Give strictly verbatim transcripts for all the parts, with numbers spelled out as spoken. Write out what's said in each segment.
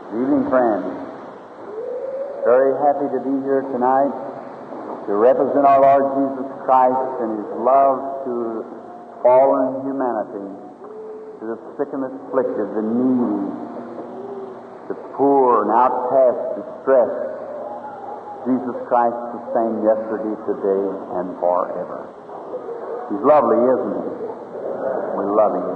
Good evening, friends. Very happy to be here tonight to represent our Lord Jesus Christ and His love to fallen humanity, to the sick and afflicted, the needy, the poor and outcast, distressed. Jesus Christ the same yesterday, today, and forever. He's lovely, isn't He? We love Him.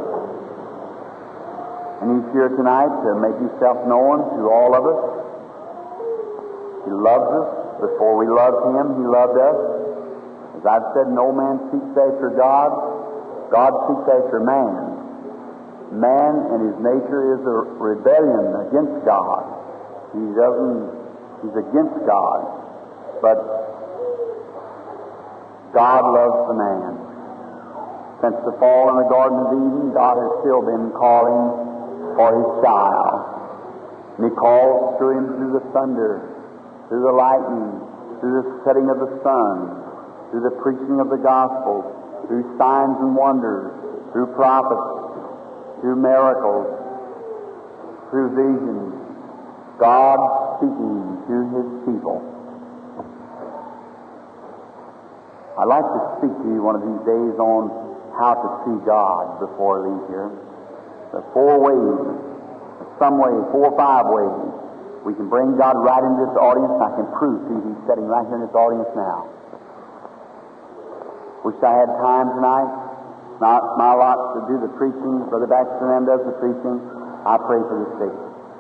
And He's here tonight to make Himself known to all of us. He loves us. Before we loved Him, He loved us. As I've said, no man seeks after God. God seeks after man. Man in his nature is a rebellion against God. He doesn't, he's against God. But God loves the man. Since the fall in the Garden of Eden, God has still been calling for His child. And He calls through him through the thunder, through the lightning, through the setting of the sun, through the preaching of the gospel, through signs and wonders, through prophets, through miracles, through visions. God speaking to His people. I'd like to speak to you one of these days on how to see God before I leave here. There are four ways, some way, four or five ways we can bring God right into this audience. I can prove to you He's sitting right here in this audience now. Wish I had time tonight. Not my lot to do the preaching. Brother Baxter and does the preaching. I pray for the sick.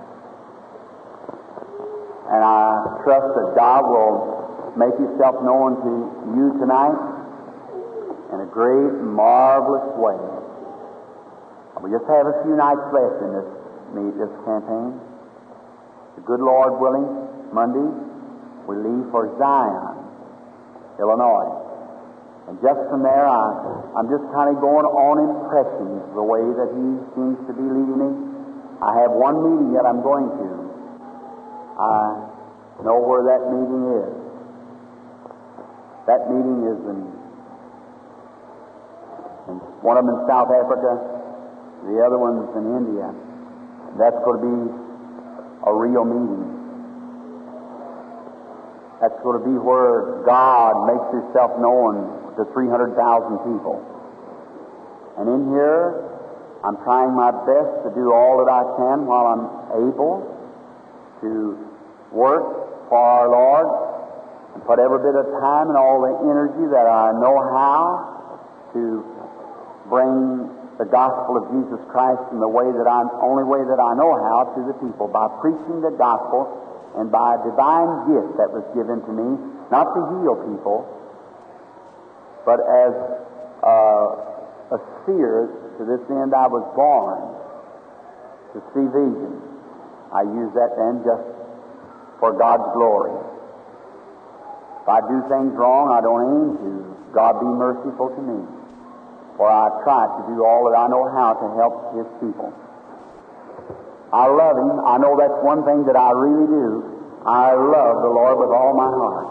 And I trust that God will make Himself known to you tonight in a great, marvelous way. We just have a few nights left in this meet, this campaign. The good Lord willing, Monday, we leave for Zion, Illinois. And just from there, I, I'm just kind of going on impressions, the way that He seems to be leading me. I have one meeting that I'm going to. I know where that meeting is. That meeting is in, in one of them in South Africa, the other one's in India. That's going to be a real meeting. That's going to be where God makes Himself known to three hundred thousand people. And in here, I'm trying my best to do all that I can while I'm able to work for our Lord and put every bit of time and all the energy that I know how to bring the gospel of Jesus Christ in the way that I, only way that I know how to the people, by preaching the gospel and by a divine gift that was given to me, not to heal people, but as uh, a seer. To this end I was born, to see visions. I use that then just for God's glory. If I do things wrong, I don't aim to. God be merciful to me, for I try to do all that I know how to help His people. I love Him. I know that's one thing that I really do. I love the Lord with all my heart.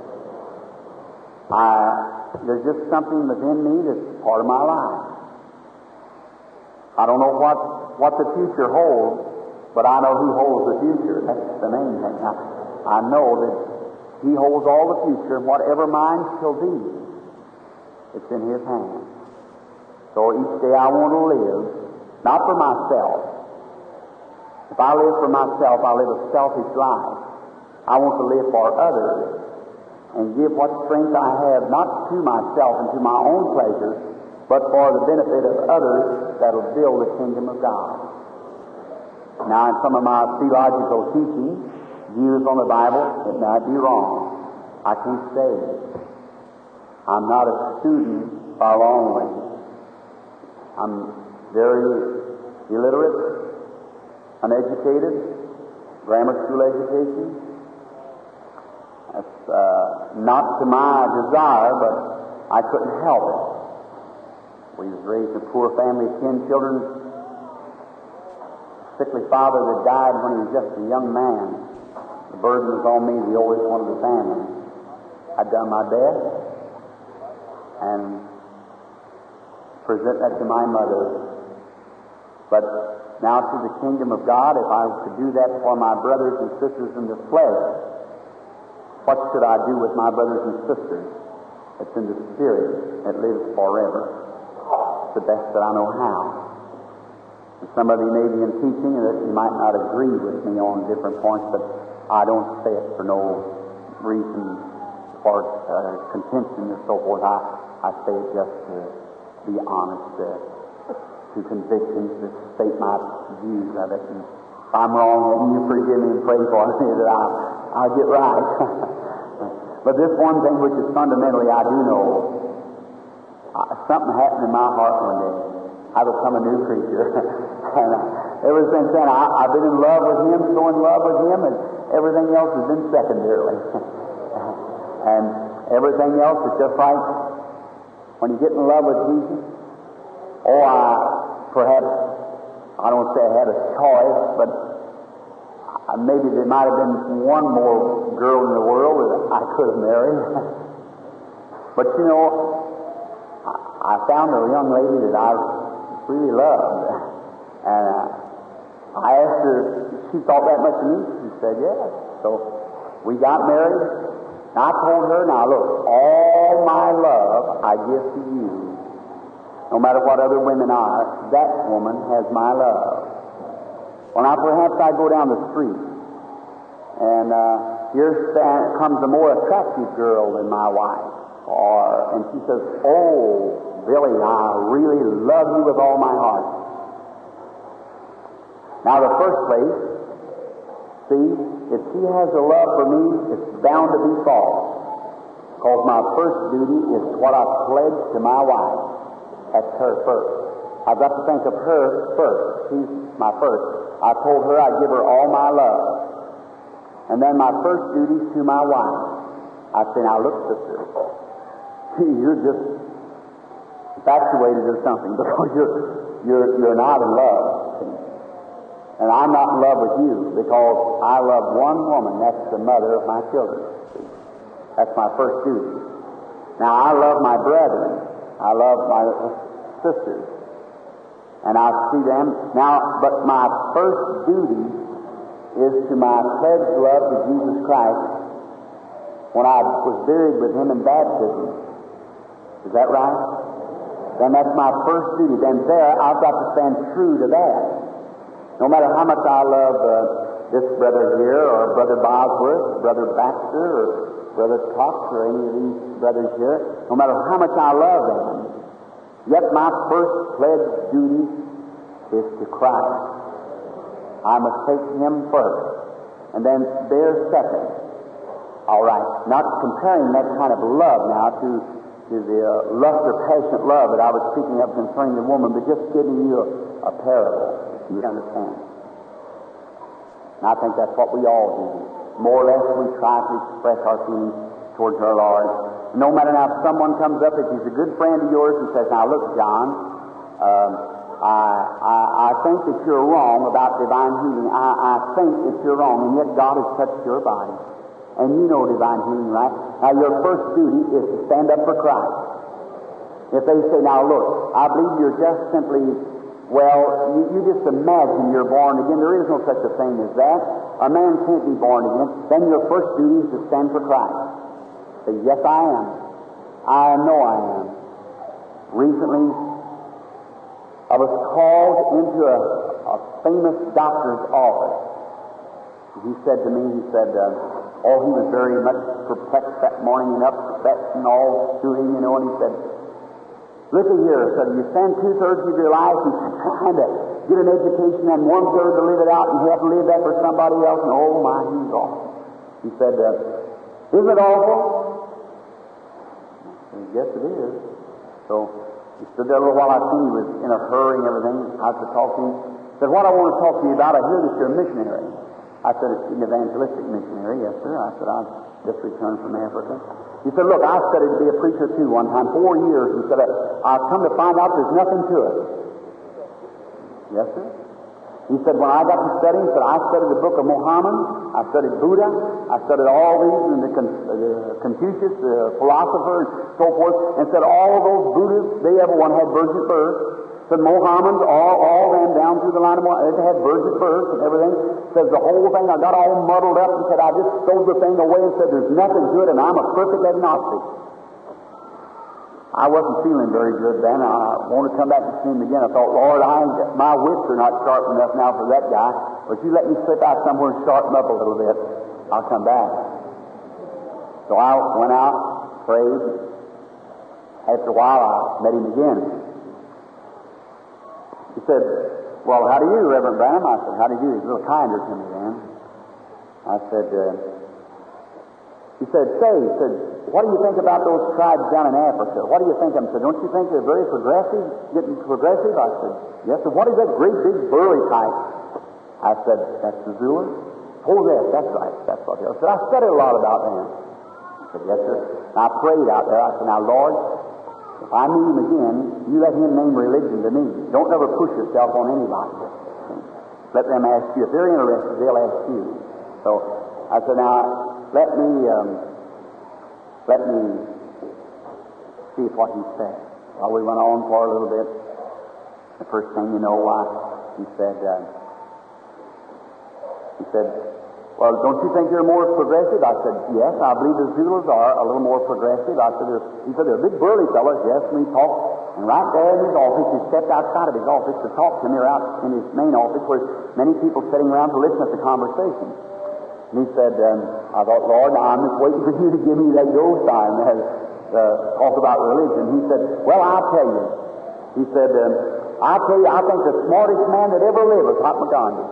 I, there's just something within me that's part of my life. I don't know what, what the future holds, but I know He holds the future. That's the main thing. I, I know that He holds all the future, and whatever mine shall be, it's in His hands. So each day I want to live, not for myself. If I live for myself, I live a selfish life. I want to live for others and give what strength I have, not to myself and to my own pleasure, but for the benefit of others that will build the kingdom of God. Now, in some of my theological teaching, views on the Bible, it might be wrong. I can't say. I'm not a student by a long way. I'm very illiterate, uneducated, grammar school education. That's uh, not to my desire, but I couldn't help it. We was raised in a poor family of ten children. A sickly father that died when he was just a young man. The burden was on me, the oldest one of the family. I'd done my best and present that to my mother. But now to the kingdom of God, if I could do that for my brothers and sisters in the flesh, what should I do with my brothers and sisters that's in the spirit that lives forever? It's the best that I know how. And some of you may be in teaching and that you might not agree with me on different points, but I don't say it for no reason for uh, contention and so forth. I, I say it just to be honest, uh, to convictions, to state my views of it. And if I'm wrong, then you forgive me and pray for me that I'll, I'll get right. But this one thing which is fundamentally I do know, uh, something happened in my heart one day. I become a new creature. And uh, ever since then, I, I've been in love with Him, so in love with Him, and everything else has been secondarily. And everything else is just like when you get in love with Jesus. Oh, I perhaps, I don't say I had a choice, but maybe there might have been one more girl in the world that I could have married. But you know, I found a young lady that I really loved. And uh, I asked her if she thought that much of me. She said yes. So we got married. And I told her, now look, all my love I give to you. No matter what other women are, that woman has my love. Well, now perhaps I go down the street, and uh, here stand, comes a more attractive girl than my wife. Or, and she says, oh, Billy, I really love you with all my heart. Now, the first place, see, if she has a love for me, it's bound to be false. Because my first duty is what I pledged to my wife. That's her first. I've got to think of her first. She's my first. I told her I'd give her all my love. And then my first duty is to my wife. I say, now look, sister, you're just infatuated or something because you're, you're, you're not in love. And I'm not in love with you because I love one woman. That's the mother of my children. That's my first duty. Now, I love my brethren. I love my sisters. And I see them. Now, but my first duty is to my pledged love to Jesus Christ when I was buried with Him in baptism. Is that right? Then that's my first duty. Then there, I've got to stand true to that. No matter how much I love uh, this brother here, or Brother Bosworth, Brother Baxter, or Brother Cox, or any of these brothers here, no matter how much I love them, yet my first pledged duty is to Christ. I must take Him first, and then they're second. All right, not comparing that kind of love now to, to the uh, lust or passionate love that I was speaking of concerning the woman, but just giving you a, a parable. You understand? And I think that's what we all do. More or less we try to express our feelings towards our Lord. And no matter now if someone comes up, if he's a good friend of yours and says, now look, John, um, I, I, I think that you're wrong about divine healing. I, I think that you're wrong, and yet God has touched your body. And you know divine healing, right? Now your first duty is to stand up for Christ. If they say, now look, I believe you're just simply, well, you, you just imagine you're born again. There is no such a thing as that. A man can't be born again. Then your first duty is to stand for Christ. Say, yes, I am. I know I am. Recently, I was called into a, a famous doctor's office. He said to me, he said, uh, oh, he was very much perplexed that morning and upset and all doing, you know, and he said, look at here, said, you spend two-thirds of your life trying to get an education and one-third to live it out and you have to live that for somebody else, and oh my, he's awful. He said, uh, isn't it awful? I said, yes, it is. So he stood there a little while. I seen he was in a hurry and everything. I was to talk to him. He said, what I want to talk to you about, I hear that you're a missionary. I said, an evangelistic missionary. Yes, sir. I said, I've just returned from Africa. He said, look, I studied to be a preacher too one time, four years. He said, I've come to find out there's nothing to it. Yes, sir. He said, when I got to study, he said, I studied the book of Muhammad, I studied Buddha, I studied all these, and the Con- uh, Confucius, the philosopher, and so forth, and said all of those Buddhists, they everyone had virgin birth. Said Mohammedans, all, all them down through the line of Mohammed, they had verse at verse and everything. Says the whole thing, I got all muddled up and said, I just stowed the thing away and said, there's nothing to it and I'm a perfect agnostic. I wasn't feeling very good then. I wanted to come back and see him again. I thought, Lord, I my wits are not sharp enough now for that guy, but you let me slip out somewhere and sharpen up a little bit, I'll come back. So I went out, prayed. After a while, I met him again. He said, well, how do you, Reverend Branham? I said, how do you? He's a little kinder to me then. I said, uh, he said, say, he said, what do you think about those tribes down in Africa? What do you think of them? I said, don't you think they're very progressive, getting progressive? I said, yes. And what is that great big burly type? I said, that's the Zulus. Oh, yes, that's right. That's what they are. I said, I studied a lot about them. I said, yes, sir. And I prayed out there. I said, now, Lord, if I meet him again, you let him name religion to me. Don't ever push yourself on anybody. Let them ask you. If they're interested, they'll ask you. So I said, now, let me, um, let me see what he said. Well, we went on for a little bit. The first thing you know, why, he said, uh, he said, well, don't you think they're more progressive? I said, yes, I believe the Zulus are a little more progressive. I said, he said, they're big burly fellows. Yes, and we talked. And right there in his office, he stepped outside of his office to talk to me, or out in his main office where many people sitting around to listen to the conversation. And he said, um, I thought, Lord, now I'm just waiting for you to give me that go sign that has uh, talk about religion. He said, well, I'll tell you. He said, um, I'll tell you, I think the smartest man that ever lived was Mahatma Gandhi.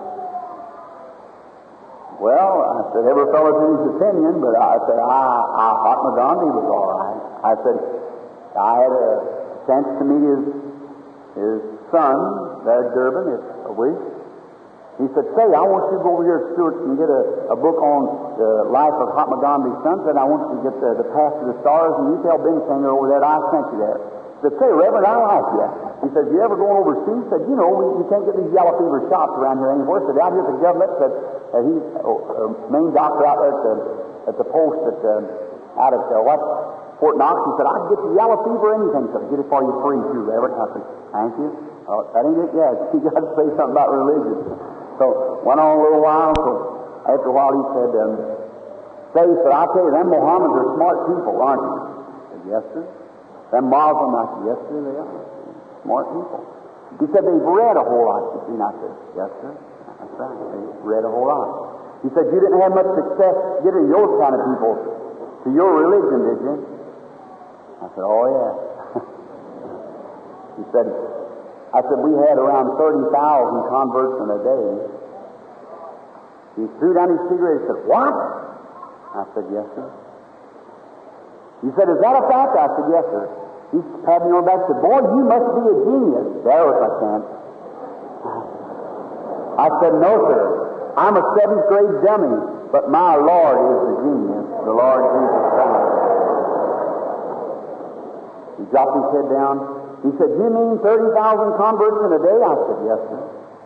Well, I said, every fellow to his opinion, but I said, I, I, Mahatma Gandhi was all right. I said, I had a chance to meet his, his son there at Durban, if I wish. He said, say, I want you to go over here at Stewart's and get a, a book on the life of Mahatma Gandhi's son. Said, I want you to get the, the Path to the Stars, and you tell Ben Singer over there that I sent you there. He said, say, Reverend, I like you. He said, you ever going overseas? He said, you know, we, you can't get these yellow fever shots around here anymore. He said, out here at the government, said, uh, he's uh, main doctor out there at the, at the post at, uh, out at, uh, what, Fort Knox. He said, I'd get you yellow fever or anything. He said, get it for you free, too, Reverend. I said, thank you. Oh, that ain't it yet. You got to say something about religion. So, went on a little while, so after a while he said, um, say, he said, I'll tell you, them Mohammedans are smart people, aren't you? I said, yes, sir. Them Muslims, I said, yes, sir, they are. Smart people. He said, they've read a whole lot, you see. And I said, yes, sir. That's right. They've read a whole lot. He said, you didn't have much success getting those kind of people to your religion, did you? I said, oh, yeah. He said, I said, we had around thirty thousand converts in a day. He threw down his cigarette and said, what? I said, yes, sir. He said, is that a fact? I said, yes, sir. He patted me on the back and said, boy, you must be a genius. There was my chance. I said, no, sir. I'm a seventh grade dummy, but my Lord is the genius, the Lord Jesus Christ. He dropped his head down. He said, you mean thirty thousand converts in a day? I said, yes, sir.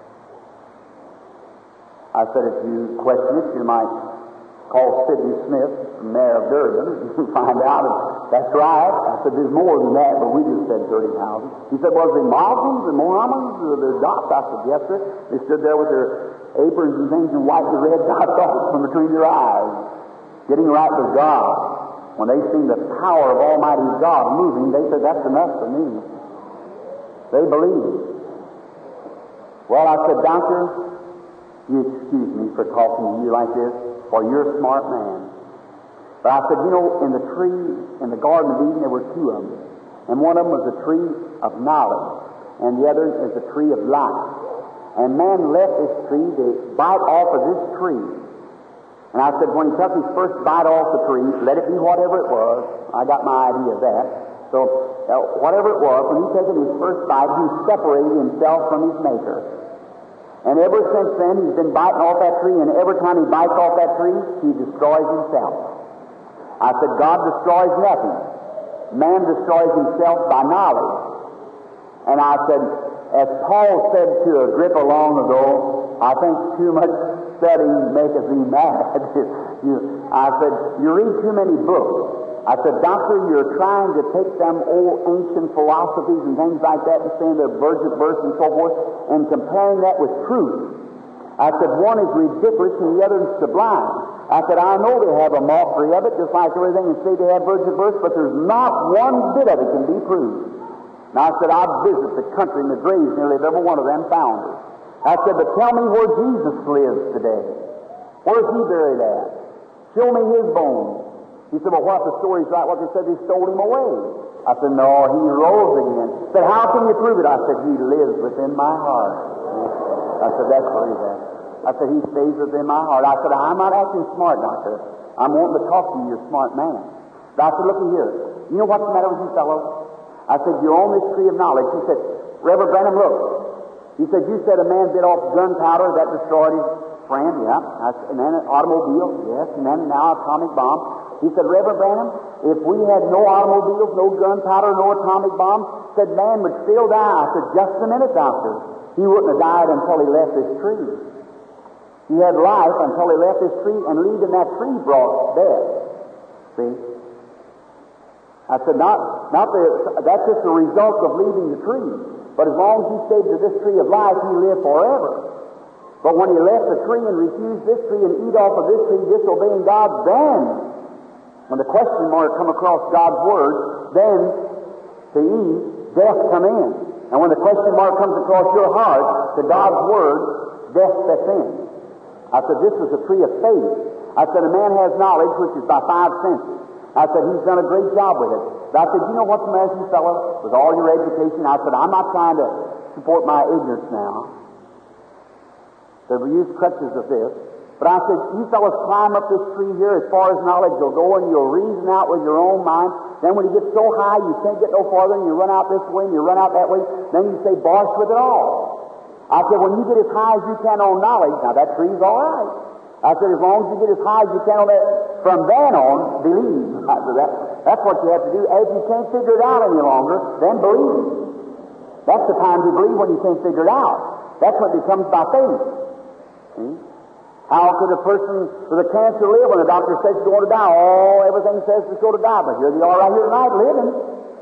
I said, if you question it, you might call Sidney Smith, mayor of Durban, and find out if that's right. I said, there's more than that, but we just said thirty thousand. He said, was they Muslims and Mohammedans or their dots? I said, yes, sir. They stood there with their aprons and things and wiped the red dots off from between their eyes, getting right with God. When they seen the power of Almighty God moving, they said, that's enough for me. They believed. Well, I said, Doctor, you excuse me for talking to you like this, for you're a smart man. But I said, you know, in the tree, in the Garden of Eden, there were two of them. And one of them was the tree of knowledge, and the other is the tree of life. And man left this tree to bite off of this tree. And I said, when he took his first bite off the tree, let it be whatever it was. I got my idea of that. So, uh, whatever it was, when he taken his first bite, he separated himself from his Maker. And ever since then, he's been biting off that tree, and every time he bites off that tree, he destroys himself. I said, God destroys nothing. Man destroys himself by knowledge. And I said, as Paul said to Agrippa long ago, I think too much studying maketh thee mad. you, I said, you read too many books. I said, Doctor, you're trying to take them old ancient philosophies and things like that and saying they're virgin birth and so forth and comparing that with truth. I said, one is ridiculous and the other is sublime. I said, I know they have a mockery of it, just like everything, and say they have virgin birth, but there's not one bit of it can be proved. Now I said, I visit the country and the graves nearly of every one of them founders. I said, but tell me where Jesus lives today. Where's he buried at? Show me his bones. He said, well, what the story's right, what they said they stole him away. I said, no, he rose again. He said, how can you prove it? I said, he lives within my heart. I said, that's where he's at. I said, he stays within my heart. I said, I'm not acting smart, Doctor. I'm wanting to talk to you, you're a smart man. Doctor, look here. You know what's the matter with you fellows? I said, you're on this tree of knowledge. He said, Reverend Branham, look. He said, you said a man bit off gunpowder that destroyed his friend, yeah. I said, and then an automobile, yes, and then now an atomic bomb. He said, Reverend Branham, if we had no automobiles, no gunpowder, no atomic bombs, said man would still die. I said, just a minute, Doctor. He wouldn't have died until he left this tree. He had life until he left this tree, and leaving that tree brought death. See? I said, not, not the, that's just the result of leaving the tree. But as long as he stayed to this tree of life, he lived forever. But when he left the tree and refused this tree and eat off of this tree, disobeying God, then, when the question mark come across God's Word, then to Eve, death come in. And when the question mark comes across your heart to God's Word, death sets in. I said, this is a tree of faith. I said, a man has knowledge, which is by five senses. I said, he's done a great job with it. But I said, you know what's the matter with you fellows, with all your education? I said, I'm not trying to support my ignorance now. So we use crutches of this. But I said, you fellows climb up this tree here as far as knowledge will go, and you'll reason out with your own mind. Then when you get so high you can't get no farther, and you run out this way and you run out that way, then you say, bosh with it all. I said, when you get as high as you can on knowledge, now that tree's all right. I said, as long as you get as high as you can on that, from then on, believe. I said, that, that's what you have to do. If you can't figure it out any longer, then believe. That's the time to believe, when you can't figure it out. That's when it becomes by faith. See? How could a person with a cancer live when the doctor says he's going to die? Oh, everything says he's going to die, but here they are right here tonight living.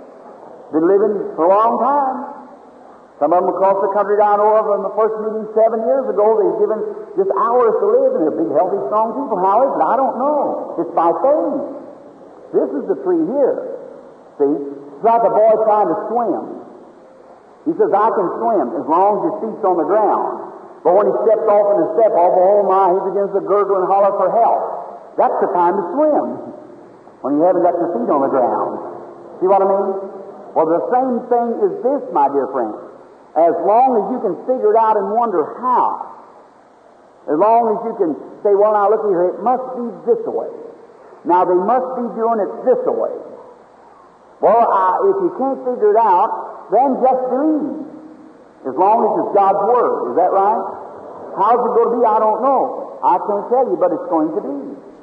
Been living for a long time. Some of them across the country down over in the first meeting seven years ago, they've given just hours to live, and they're big, healthy, strong people. How is it? I don't know. It's by faith. This is the tree here. See? It's like a boy trying to swim. He says, I can swim as long as his feet's on the ground. But when he steps off in a step off, oh my, he begins to gurgle and holler for help. That's the time to swim, when you haven't got your feet on the ground. See what I mean? Well, the same thing is this, my dear friend. As long as you can figure it out and wonder how, as long as you can say, well, now look here, it must be this way. Now they must be doing it this way. Well, uh, if you can't figure it out, then just believe. As long as it's God's Word. Is that right? How's it going to be? I don't know. I can't tell you, but it's going to be.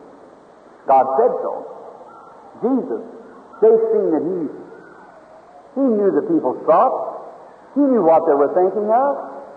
God said so. Jesus, they've seen that He, He knew the people's thoughts. He knew what they were thinking of.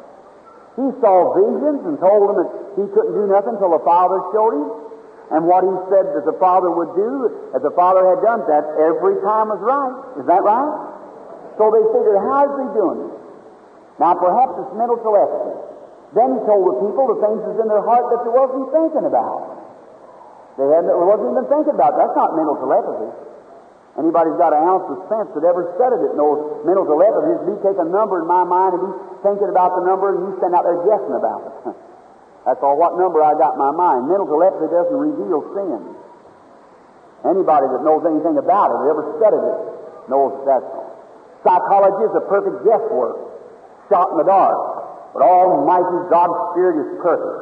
He saw visions and told them that He couldn't do nothing until the Father showed Him. And what He said that the Father would do, that the Father had done, that every time was right. Is that right? So they figured, how is He doing it? Now, perhaps it's mental telepathy. Then He told the people the things that's in their heart that they wasn't thinking about. They hadn't, they wasn't even thinking about. That's not mental telepathy. Anybody's got an ounce of sense that ever studied it knows mental telepathy is me take a number in my mind and be thinking about the number and you stand out there guessing about it. That's all what number I got in my mind. Mental telepathy doesn't reveal sin. Anybody that knows anything about it, that ever studied it, knows that's all. Psychology is a perfect guesswork. Shot in the dark. But Almighty God's Spirit is perfect.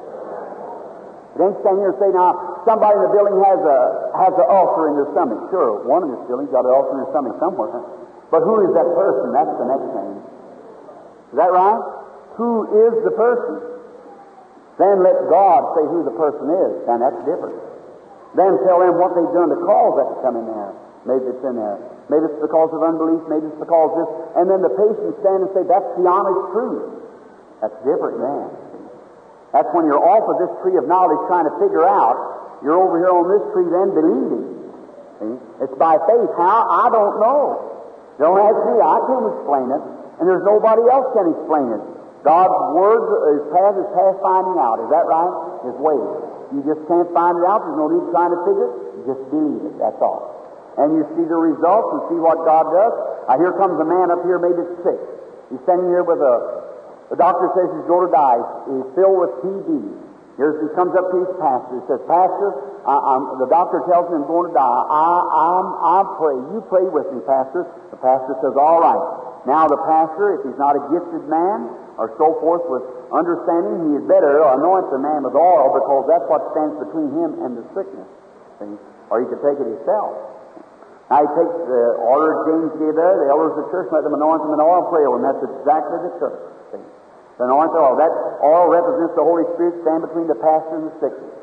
It ain't standing here and say, now, somebody in the building has a has an ulcer in their stomach. Sure, one in this building's got an ulcer in their stomach somewhere. But who is that person? That's the next thing. Is that right? Who is the person? Then let God say who the person is. And that's different. Then tell them what they've done to cause that to come in there. Maybe it's in there. Maybe it's because of unbelief. Maybe it's because of this. And then the patient stand and say, that's the honest truth. That's different then. That's when you're off of this tree of knowledge trying to figure out. You're over here on this tree then believing. See? It's by faith. How? I don't know. Don't ask me. I can't explain it. And there's nobody else can explain it. God's Word, His path is past finding out. Is that right? His ways. You just can't find it out. There's no need trying to figure it. Just believe it. That's all. And you see the results and see what God does. Now, here comes a man up here, maybe sick. He's standing here with a, the doctor says he's going to die. He's filled with T B. Here's, he comes up to his pastor. He says, Pastor, I, I'm, the doctor tells me I'm going to die. I, I'm, I'm pray. You pray with me, Pastor. The pastor says, all right. Now the pastor, if he's not a gifted man or so forth with understanding, he had better anoint the man with oil, because that's what stands between him and the sickness. See? Or he could take it himself. Now he takes the order James gave there, the elders of the church, let them anoint them in oil and pray over them. That's exactly the church. See? The anoint the oil. That oil represents the Holy Spirit, stand between the pastor and the sickness.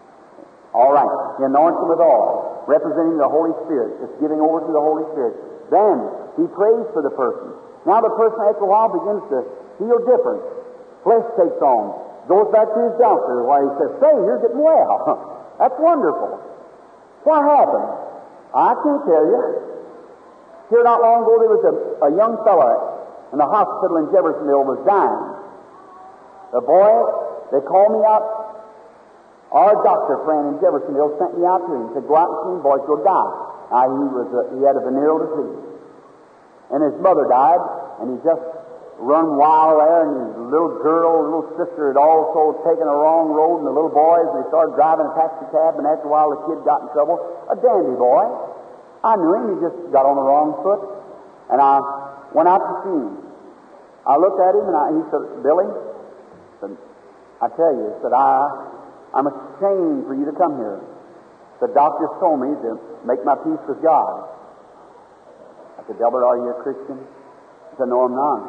All right. He anoints them with oil, representing the Holy Spirit. It's giving over to the Holy Spirit. Then he prays for the person. Now the person after a while begins to feel different. Flesh takes on. Goes back to his doctor where he says, say, you're getting well. That's wonderful. What happened? I can't tell you. Here not long ago there was a, a young fellow in the hospital in Jeffersonville was dying. The boy, they called me out. Our doctor friend in Jeffersonville sent me out to him. Said, go out and see him, boys, you'll die. Now, he was a, he had a venereal disease. And his mother died, and he just run wild there, and his little girl, little sister had also taken a wrong road, and the little boys, and they started driving a taxi cab, and after a while the kid got in trouble. A dandy boy. I knew him. He just got on the wrong foot. And I went out to see him. I looked at him, and I, he said, Billy, said, I tell you, said, I, I'm ashamed for you to come here. The doctors told me to make my peace with God. I said, Delbert, are you a Christian? He said, no, I'm not.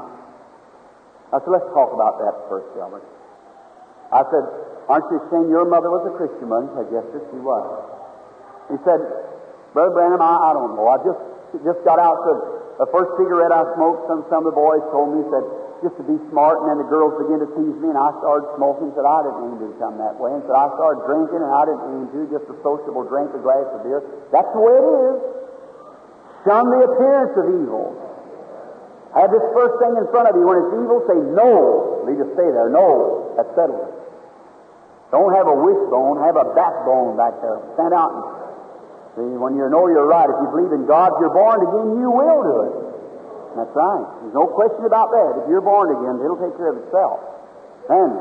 I said, let's talk about that first, Delbert. I said, aren't you ashamed your mother was a Christian woman? He said, yes, sir, she was. He said, Brother Branham, I, I don't know. I just just got out to the first cigarette I smoked. Some, some of the boys told me, said, just to be smart, and then the girls began to tease me, and I started smoking. Said, I didn't mean to come that way. And said, I started drinking, and I didn't mean to, just a sociable drink, a glass of beer. That's the way it is. Shun the appearance of evil. Have this first thing in front of you. When it's evil, say no. Leave it stay there. No. That's settled. Don't have a wishbone. Have a backbone back there. Stand out and see, when you know you're right, if you believe in God, you're born again, you will do it. That's right. There's no question about that. If you're born again, it'll take care of itself. Then,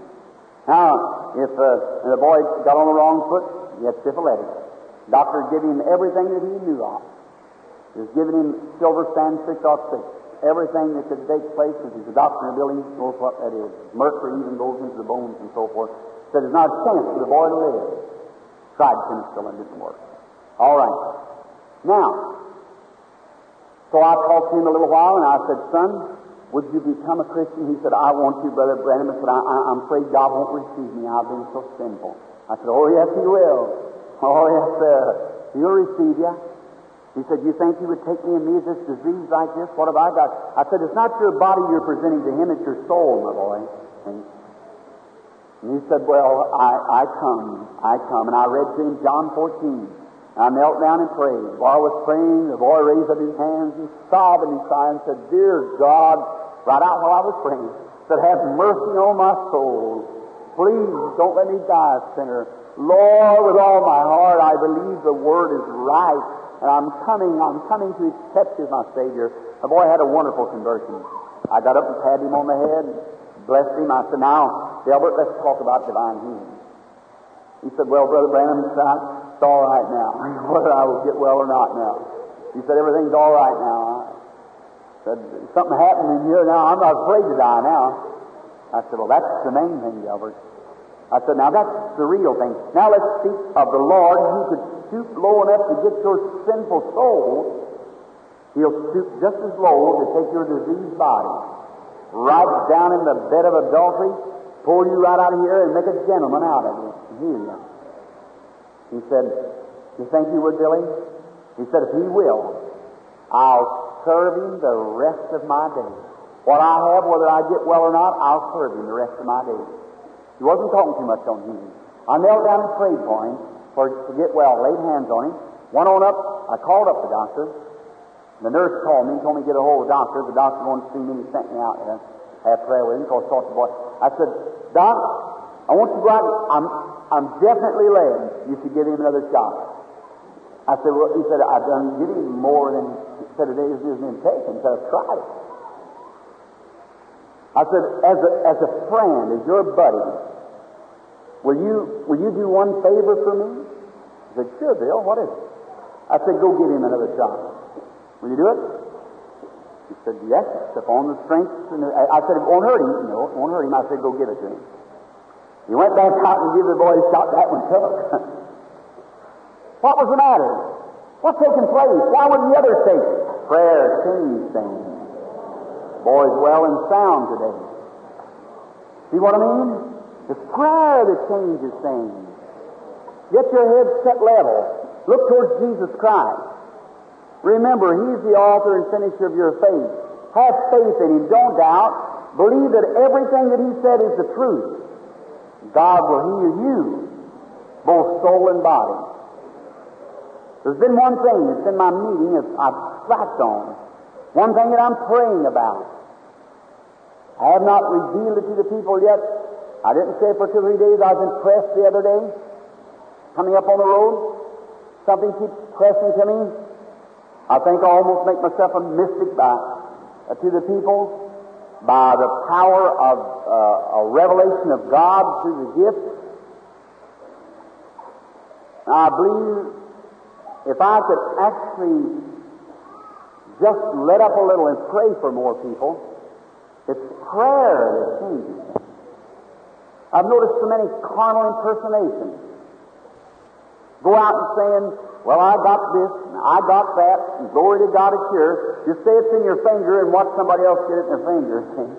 now, if uh, the boy got on the wrong foot, he had syphilitic. Doctor gave him everything that he knew of. He was giving him silver stand six off six. Everything that could take place, if he's a doctor in a building, knows what that is. Mercury even goes into the bones and so forth. Said there's not a chance for the boy to live. Tried penicillin, didn't work. All right. Now, so I talked to him a little while, and I said, son, would you become a Christian? He said, I want to, Brother Branham. I said, I, I, I'm afraid God won't receive me. I've been so sinful. I said, oh, yes, He will. Oh, yes, sir. He'll receive you. He said, you think He would take me and me this disease like this? What have I got? I said, it's not your body you're presenting to Him, it's your soul, my boy. And he said, well, I, I come, I come. And I read to him John fourteen. I knelt down and prayed. While I was praying, the boy raised up his hands and sobbed and he cried and said, dear God, right out while I was praying, said, have mercy on my soul. Please don't let me die a sinner. Lord, with all my heart, I believe the Word is right. And I'm coming, I'm coming to accept you as my Savior. The boy had a wonderful conversion. I got up and patted him on the head and blessed him. I said, now, Delbert, let's talk about divine healing. He said, well, Brother Branham, it's all right now. Whether I will get well or not now. He said, everything's all right now. I said, something happened in here now. I'm not afraid to die now. I said, well, that's the main thing, Delbert. I said, now that's the real thing. Now let's speak of the Lord. He could stoop low enough to get your sinful soul. He'll stoop just as low to take your diseased body, right down in the bed of adultery, pull you right out of here and make a gentleman out of you. Heal you. He said, you think He would, Billy? He said, if He will, I'll serve Him the rest of my days. What I have, whether I get well or not, I'll serve Him the rest of my days. He wasn't talking too much on healing. I knelt down and prayed for him for to get well, laid hands on him. Went on up, I called up the doctor. The nurse called me and told me to get a hold of the doctor. The doctor wanted to see me and he sent me out there. Had prayer with him, because I thought the boy. I said, Doc, I want you to go out. I'm, I'm definitely led. You should give him another shot. I said, well, he said, I've done give him more than, he said, today is his invitation. He said, I've tried it. I said, as a, as a friend, as your buddy, will you, will you do one favor for me? He said, sure, Bill, what is it? I said, go give him another shot. Will you do it? He said, yes, upon the strength. And the, I said, it won't hurt him. No, it won't hurt him. I said, go give it to him. He went back out and gave the boy a shot. That one took. What was the matter? What's taking place? Why would the others take it? Prayer changed things. Boy's well and sound today. See what I mean? It's prayer that changes things. Get your head set level. Look towards Jesus Christ. Remember, He's the author and finisher of your faith. Have faith in Him. Don't doubt. Believe that everything that He said is the truth. God will heal you, both soul and body. There's been one thing that's in my meeting that I've slacked on. One thing that I'm praying about. I have not revealed it to the people yet. I didn't say it for two or three days. I was impressed the other day, coming up on the road. Something keeps pressing to me. I think I almost make myself a mystic by, uh, to the people by the power of uh, a revelation of God through the gift. Now, I believe if I could actually just let up a little and pray for more people, it's prayer that changes things. I've noticed so many carnal impersonations. Go out and saying, well, I got this, and I got that, and glory to God it's here. Just say it's in your finger and watch somebody else get it in their finger.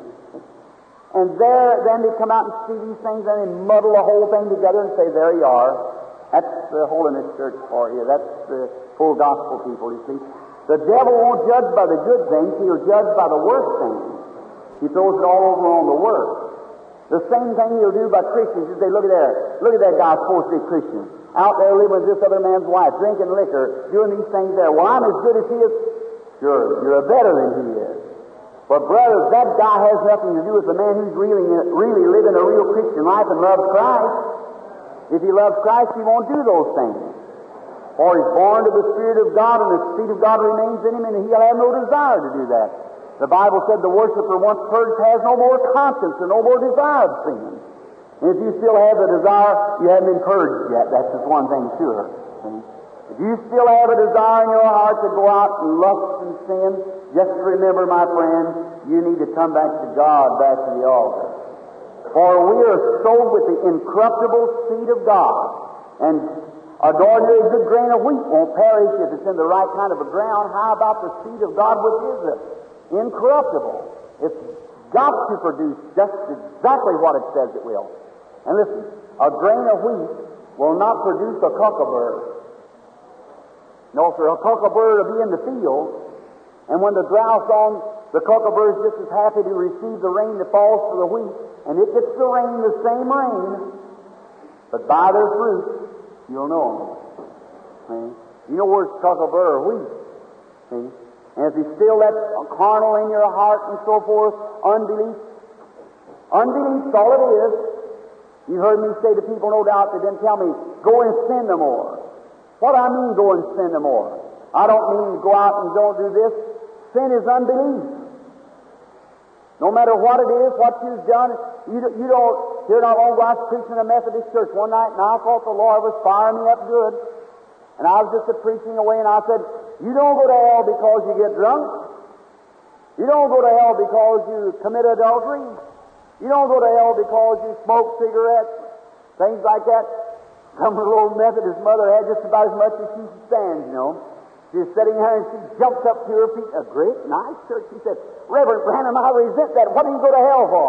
And there, then they come out and see these things, and they muddle the whole thing together and say, there you are. That's the Holiness Church for you. That's the full gospel people, you see. The devil won't judge by the good things. He'll judge by the worst things. He throws it all over on the worst. The same thing he'll do by Christians. You say, look at there. Look at that guy supposed to be a Christian. Out there living with this other man's wife, drinking liquor, doing these things there. Well, I'm as good as he is. Sure, you're better than he is. But brothers, that guy has nothing to do with the man who's really, really living a real Christian life and loves Christ. If he loves Christ, he won't do those things. For he's born to the Spirit of God, and the Spirit of God remains in him, and he'll have no desire to do that. The Bible said the worshiper once purged has no more conscience and no more desire of sin. And if you still have the desire, you haven't been purged yet. That's just one thing sure. See? If you still have a desire in your heart to go out and lust and sin, just remember, my friend, you need to come back to God, back to the altar. For we are sowed with the incorruptible seed of God. And an ordinary good grain of wheat won't perish if it's in the right kind of a ground. How about the seed of God, which is incorruptible? It's got to produce just exactly what it says it will. And listen, a grain of wheat will not produce a cuckabird. No, sir, a cuckabird will be in the field, and when the drought's on, the cuckabird is just as happy to receive the rain that falls for the wheat, and it gets the rain, the same rain. But by their fruit, you'll know them. See? You know where it's cuckabird or wheat. See? And if you still that carnal in your heart and so forth, unbelief, unbelief's all it is. You heard me say to people, no doubt, they didn't tell me, go and sin no more. What do I mean, go and sin no more? I don't mean go out and don't do this. Sin is unbelief. No matter what it is, what you've done, you, you don't, here not long ago I was preaching in a Methodist church one night, and I thought the Lord was firing me up good. And I was just a preaching away, and I said, you don't go to hell because you get drunk. You don't go to hell because you commit adultery. You don't go to hell because you smoke cigarettes, things like that. Some little old Methodist mother had just about as much as she stands, you know. She was sitting there and she jumped up to her feet. A great, nice church. She said, Reverend Branham, I resent that. What do you go to hell for?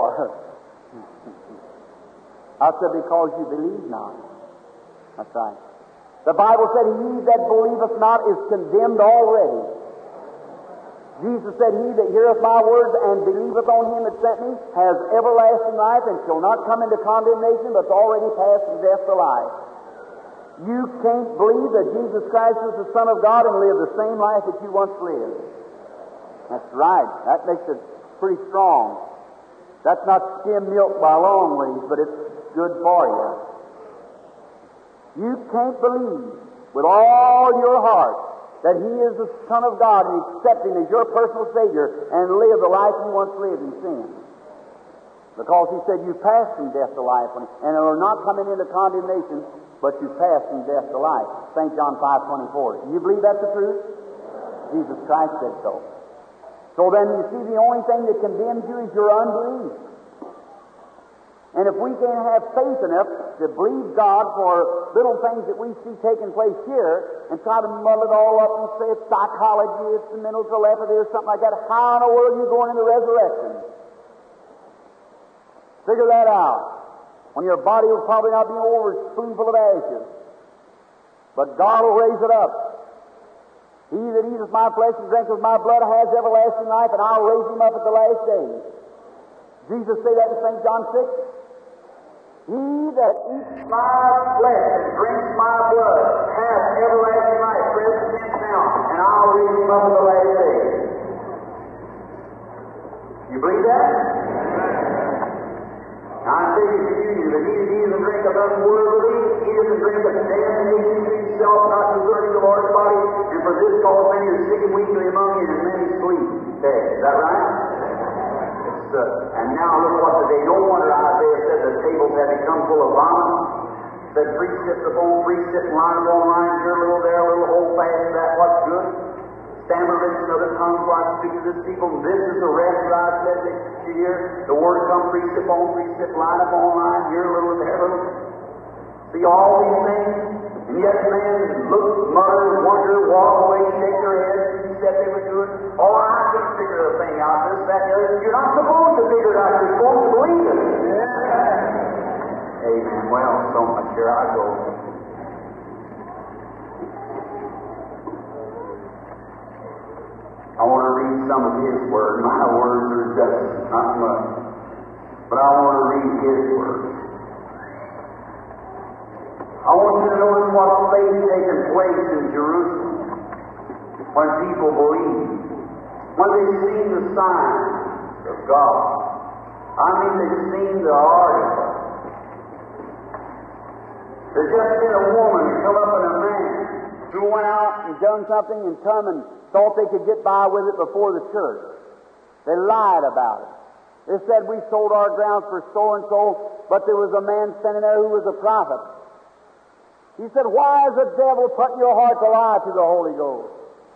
I said, because you believe not. That's right. The Bible said, he that believeth not is condemned already. Jesus said, he that heareth my words and believeth on him that sent me has everlasting life and shall not come into condemnation, but is already passed from death to life. You can't believe that Jesus Christ is the Son of God and live the same life that you once lived. That's right. That makes it pretty strong. That's not skim milk by a long ways, but it's good for you. You can't believe with all your heart that He is the Son of God and accept Him as your personal Savior and live the life you once lived in sin. Because He said you passed from death to life and are not coming into condemnation, but you passed from death to life. Saint John five twenty-four. Do you believe that's the truth? Jesus Christ said so. So then you see the only thing that condemns you is your unbelief. And if we can't have faith enough to believe God for little things that we see taking place here and try to muddle it all up and say it's psychology, it's the mental telepathy or something like that, how in the world are you going into resurrection? Figure that out. When your body will probably not be over a spoonful of ashes. But God will raise it up. He that eateth my flesh and drinketh my blood has everlasting life, and I'll raise him up at the last day. Jesus say that in Saint John six. He that eats my flesh and drinks my blood has everlasting life, present tense now, and I'll raise him up at the last day. You believe that? Now I say to you, that he that eats and drinketh unworthily, eateth and drinketh damnation to himself, not discerning the Lord's body, and for this cause many are sick and weakly among you, and many sleep. Dead. Is that right? It's, uh, and now look what the day. No wonder Isaiah said the tables have become full of vomit. Said precept upon precept, line upon line, here a little, there a little, hold fast to that what's good. Stammer lips and other tongues while I speak to this people. This is the rest that I said that you hear. The word come precept upon precept, line upon line, here a little, there a little. See all these things, and yet men look, mutter, wonder, walk away, shake their heads, and said they would do it. Oh, I can't figure the thing out, this, that, and the other. You're not supposed to figure it out, you're supposed to believe it. Yeah. Amen. Well, so much here I go. I want to read some of His Word. My words are just not much. But I want to read His Word. I want you to notice what faith taking place in Jerusalem when people believe, when they've seen the signs of God. I mean, they've seen the article. There's just been a woman come up and a man who went out and done something and come and thought they could get by with it before the church. They lied about it. They said, we sold our grounds for so and so, but there was a man standing there who was a prophet. He said, why has the devil put in your heart to lie to the Holy Ghost?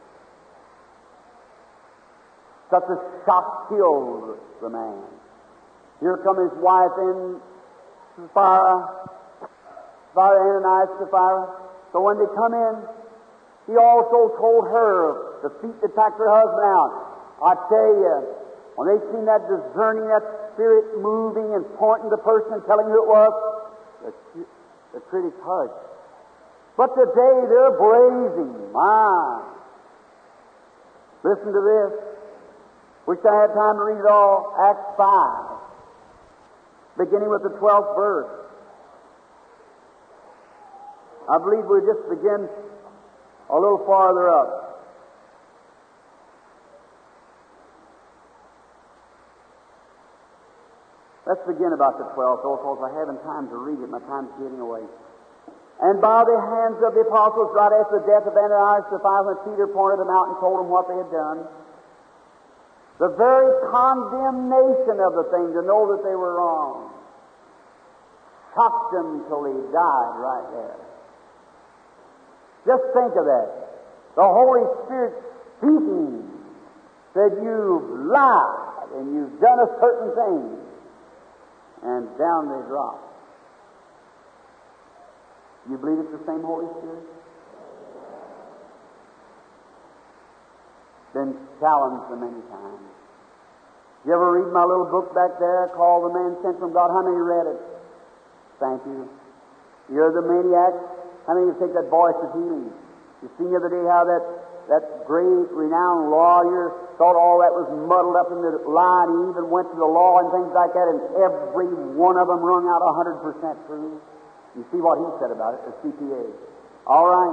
Such a shock killed the man. Here come his wife in, Sapphira, Sapphira, Ananias, Sapphira. So when they come in, he also told her the feet that packed her husband out. I tell you, when they seen that discerning, that spirit moving and pointing the person and telling who it was, the, the critics hushed. But today they're blazing. My. Listen to this. Wish I had time to read it all. Acts five, beginning with the twelfth verse. I believe we'll just begin a little farther up. Let's begin about the twelfth, though, because I haven't time to read it. My time's getting away. And by the hands of the apostles, right after the death of Ananias, Sapphira, and Peter pointed them out and told them what they had done. The very condemnation of the thing, to know that they were wrong, shocked them till they died right there. Just think of that. The Holy Spirit speaking said, you've lied and you've done a certain thing. And down they dropped. You believe it's the same Holy Spirit? Been challenged so many times. You ever read my little book back there called The Man Sent from God? How many read it? Thank you. You're the maniac. How many of you take that voice of healing? You seen the other day how that, that great, renowned lawyer thought all that was muddled up in the line. He even went to the law and things like that, and every one of them rung out one hundred percent true. You see what he said about it, the C P A. All right.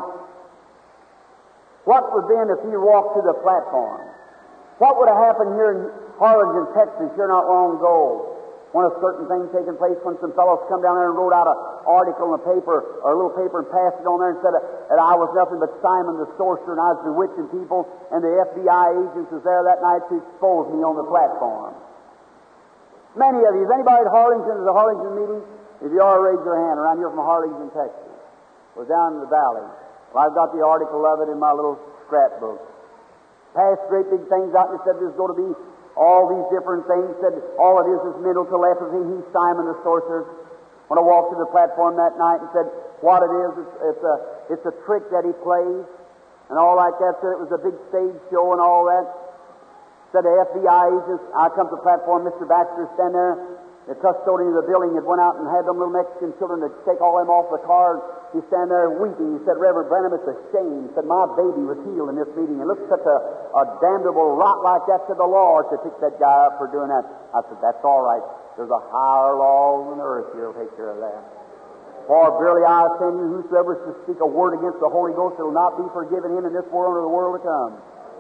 What would then if he walked to the platform? What would have happened here in Harlingen, Texas, here not long ago? When a certain thing taking place, when some fellows come down there and wrote out an article in a paper, or a little paper, and passed it on there and said that I was nothing but Simon the sorcerer and I was bewitching people, and the F B I agents was there that night to expose me on the platform. Many of you, is anybody at Harlingen, at the Harlingen meeting? If you are, raise your hand. Around here from Harlingen, Texas. We're down in the valley. Well, I've got the article of it in my little scrapbook. Passed great big things out and said there's going to be all these different things. Said all it is is mental telepathy. He's Simon the sorcerer. When I walked to the platform that night and said what it is, it's, it's a it's a trick that he plays and all like that. Said it was a big stage show and all that. Said the F B I agents. I come to the platform. Mister Baxter stand there. The custodian of the building had went out and had them little Mexican children to take all them off the car. He stand there weeping. He said, Reverend Branham, it's a shame. He said, my baby was healed in this meeting. And look, such a, a damnable rot like that to the Lord to pick that guy up for doing that. I said, that's all right. There's a higher law on earth here will take care of that. For verily I tell you, whosoever is to speak a word against the Holy Ghost, it will not be forgiven him in this world or the world to come.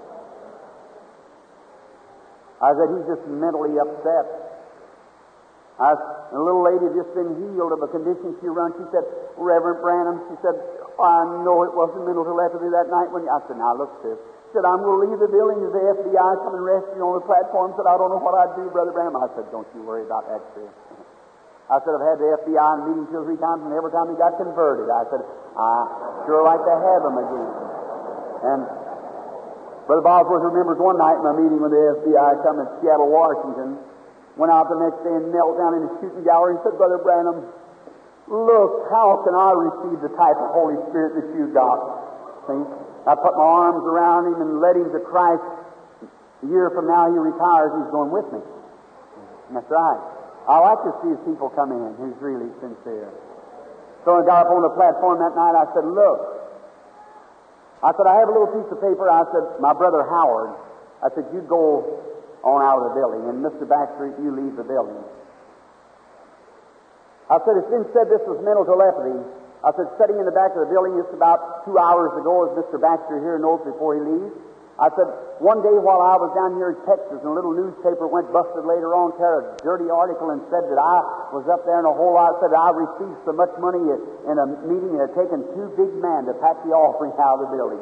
I said, he's just mentally upset. I, a little lady had just been healed of a condition she run. She said, Reverend Branham, she said, I know it wasn't mental telepathy that night when you... I said, now look, sis. She said, I'm going to leave the building as the F B I come and arrest you on the platform. Said, I don't know what I'd do, Brother Branham. I said, don't you worry about that, sis. I said, I've had the F B I in meeting two or three times, and every time he got converted, I said, I sure like to have him again. And Brother Bosworth remembers one night in my meeting when the F B I come in Seattle, Washington, went out the next day and knelt down in the shooting gallery and said, Brother Branham, look, how can I receive the type of Holy Spirit that you got? See? I put my arms around him and led him to Christ. A year from now he retires, he's going with me. That's right. I like to see his people come in who's really sincere. So I got up on the platform that night, I said, look. I said, I have a little piece of paper. I said, my brother Howard, I said, you go on out of the building, and Mister Baxter, you leave the building. I said, it's been said this was mental telepathy. I said, sitting in the back of the building just about two hours ago, as Mister Baxter here knows before he leaves, I said, one day while I was down here in Texas, and a little newspaper went busted later on, carried a dirty article and said that I was up there and a whole lot, said I received so much money in a meeting that had taken two big men to pack the offering out of the building.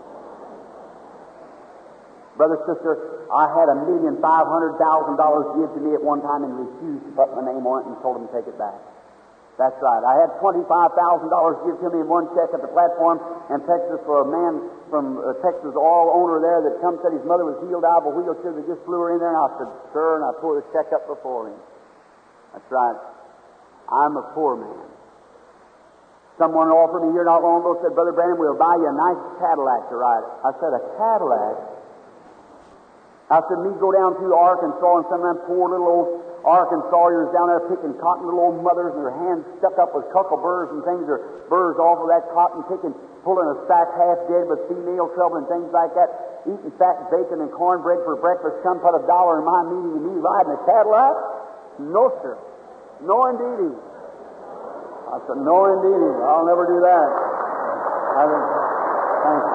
Brother, sister, I had a million five hundred thousand dollars given to me at one time and refused to put my name on it and told them to take it back. That's right. I had twenty-five thousand dollars given to me in one check at the platform in Texas for a man from uh, Texas, oil owner there that come said his mother was healed out of a wheelchair. They just flew her in there, and I said, sir, and I pulled the check up before him. That's right. I'm a poor man. Someone offered me here not long ago, said, Brother Branham, we'll buy you a nice Cadillac to ride. I said, a Cadillac? I said, me go down through Arkansas, and some of them poor little old Arkansasians down there picking cotton, little old mothers, and their hands stuck up with cuckleburrs and things, or burrs off of that cotton, picking, pulling a sack half dead with female trouble and things like that, eating fat bacon and cornbread for breakfast, come put a dollar in my meeting and me riding a Cadillac? No, sir. No, indeedy. I said, no, indeedy. I'll never do that. I said, thank you.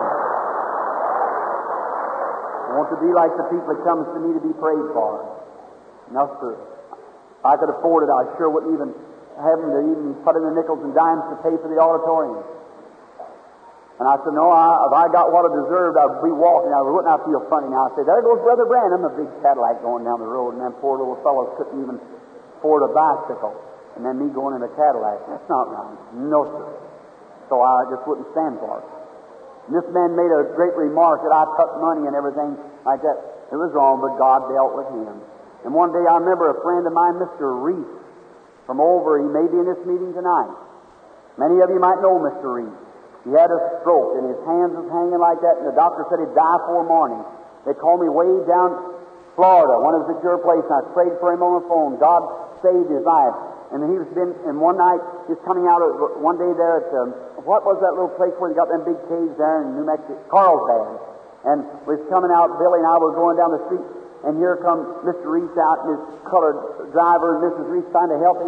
I want to be like the people that comes to me to be prayed for. No, sir. If I could afford it, I sure wouldn't even have them to even put in the nickels and dimes to pay for the auditorium. And I said, no, I, if I got what I deserved, I'd be walking. I wouldn't I feel funny now. I said, there goes Brother Branham, a big Cadillac going down the road, and them poor little fellows couldn't even afford a bicycle. And then me going in a Cadillac. That's not right. No, sir. So I just wouldn't stand for it. And this man made a great remark that I took money and everything like that. It was wrong, but God dealt with him. And one day I remember a friend of mine, Mister Reese, from over, he may be in this meeting tonight. Many of you might know Mister Reese. He had a stroke, and his hands was hanging like that, and the doctor said he'd die before morning. They called me way down Florida, when I was at your place, and I prayed for him on the phone. God saved his life. And he was been, and one night, just coming out of, one day there at, um, what was that little place where they got them big caves there in New Mexico? Carlsbad. And was coming out, Billy and I were going down the street, and here come Mister Reese out and his colored driver, and Missus Reese trying to help him, and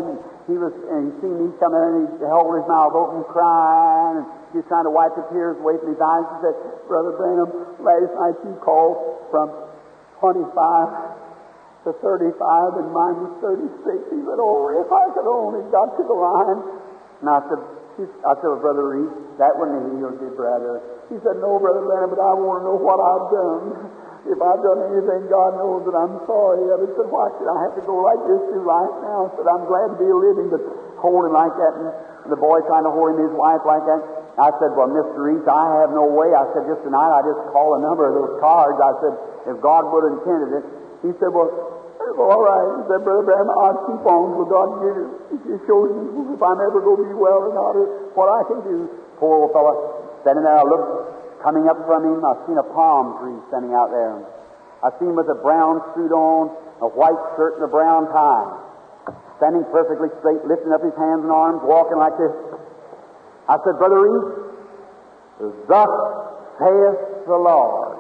he was, and he seen me come there, and he held his mouth open, crying, and he was trying to wipe the tears away from his eyes. He said, Brother Branham, last night you called from twenty-five to thirty-five, and mine was thirty-six. He said, oh, if I could only got to the line. And I said, I said, well, Brother Reese, that wouldn't have healed you, brother. He said, no, Brother Branham, but I want to know what I've done. If I've done anything, God knows that I'm sorry. I said, why should I have to go like this through life now? I said, I'm glad to be living, but hold him like that. And the boy trying to hold him, his wife like that. I said, well, Mister Reese, I have no way. I said, just tonight I just called a number of those cards. I said, if God would have intended it. He said, well, well, all right. He said, Brother Branham, I'll keep on till God gives it shows me if I'm ever going to be well or not, or what I can do. Poor old fellow standing there. I looked, coming up from him, I seen a palm tree standing out there. I seen him with a brown suit on, a white shirt and a brown tie, standing perfectly straight, lifting up his hands and arms, walking like this. I said, Brother Reese, thus saith the Lord.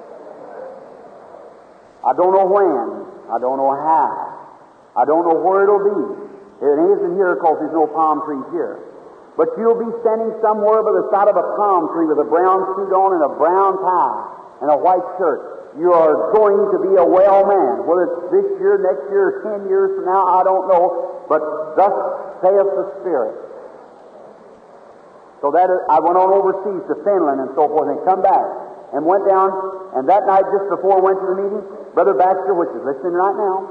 I don't know when. I don't know how. I don't know where it'll be. It isn't here because there's no palm trees here. But you'll be standing somewhere by the side of a palm tree with a brown suit on and a brown tie and a white shirt. You are going to be a well man. Whether it's this year, next year, or ten years from now, I don't know. But thus saith the Spirit. So that is, I went on overseas to Finland and so forth and come back and went down. And that night, just before I went to the meeting, Brother Baxter, which is listening right now,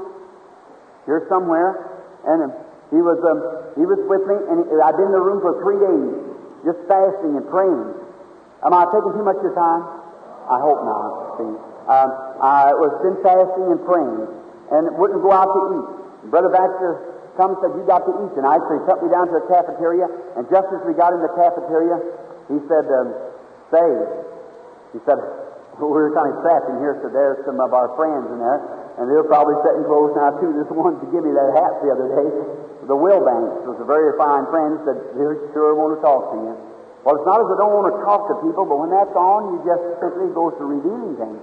here somewhere, and he was um, he was with me, and I'd been in the room for three days, just fasting and praying. Am I taking too much of your time? I hope not. See, um, I was been fasting and praying, and wouldn't go out to eat. And Brother Baxter come and said, "You got to eat tonight." So he took me down to a cafeteria, and just as we got in the cafeteria, he said, um, "Say," he said. We were kind of trapped in here, so there's some of our friends in there, and they're probably sitting close now, too. This one to give me that hat the other day, the Wilbanks, was a very fine friend, said, they sure want to talk to you. Well, it's not as I don't want to talk to people, but when that's on, you just simply goes to revealing things.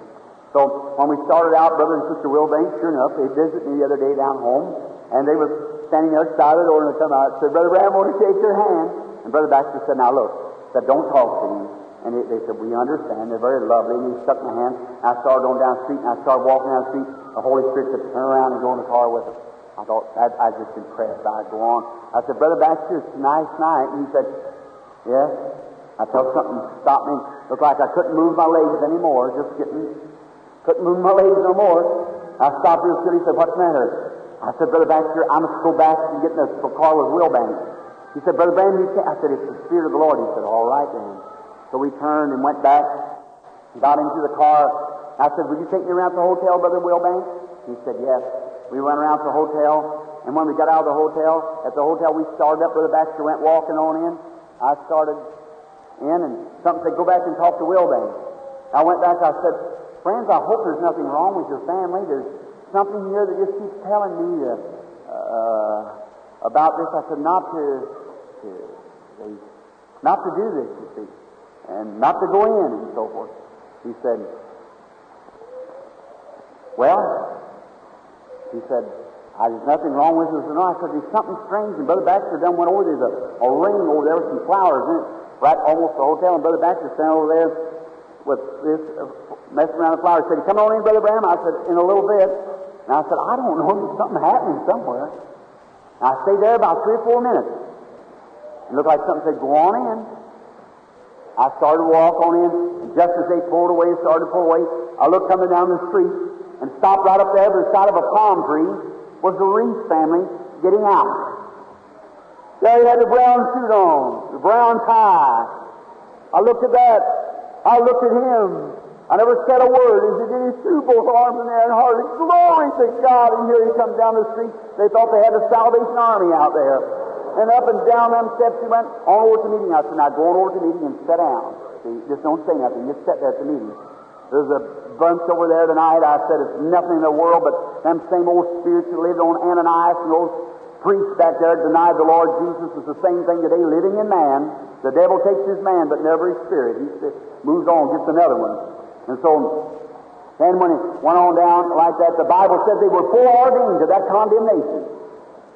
So when we started out, Brother and Sister Wilbanks, sure enough, they visited me the other day down home, and they were standing there excited, or to come out, said, Brother Branham, I want to shake your hand. And Brother Baxter said, now look, said, don't talk to me. And they, they said, we understand. They're very lovely. And he stuck my hand. I started going down the street, and I started walking down the street. The Holy Spirit said, turn around and go in the car with us. I thought, that, I was just impressed. I'd go on. I said, Brother Baxter, it's a nice night. And he said, yes. I felt something stop me. Looked like I couldn't move my legs anymore. Just getting, couldn't move my legs no more. I stopped real still. He said, what's the matter? I said, Brother Baxter, I must go back and get in the car with Wilbanks. He said, Brother Branham, you can't. I said, it's the Spirit of the Lord. He said, all right then. So we turned and went back, got into the car. I said, will you take me around to the hotel, Brother Wilbanks? He said, yes. We went around to the hotel, and when we got out of the hotel, at the hotel we started up, Brother Baxter went walking on in. I started in, and something said, go back and talk to Wilbanks. I went back, I said, friends, I hope there's nothing wrong with your family. There's something here that just keeps telling me uh, uh, about this. I said, not to, to not to do this, you see. And not to go in, and so forth. He said, well, he said, there's nothing wrong with us. And I said, there's something strange. And Brother Baxter done went over, there's a, a ring over there with some flowers in it, right almost the hotel. And Brother Baxter standing over there with this, uh, messing around the flowers. He said, come on in, Brother Branham. I said, in a little bit. And I said, I don't know, there's something happening somewhere. And I stayed there about three or four minutes. It looked like something said, go on in. I started to walk on in, and just as they pulled away and started to pull away, I looked coming down the street and stopped right up there by the side of a palm tree was the Reese family getting out. There he had the brown suit on, the brown tie. I looked at that. I looked at him. I never said a word as he did. He threw both arms in there and hearty, glory to God. And here he comes down the street. They thought they had the Salvation Army out there. And up and down them steps he went on over to the meeting. I said, now go on over to the meeting and sit down. See, just don't say nothing. Just sit there at the meeting. There's a bunch over there tonight. I said, it's nothing in the world but them same old spirits that lived on Ananias and those priests back there denied the Lord Jesus. It's the same thing today, living in man. The devil takes his man, but never his spirit. He moves on, gets another one. And so then when it went on down like that, the Bible said they were foreordained to that condemnation.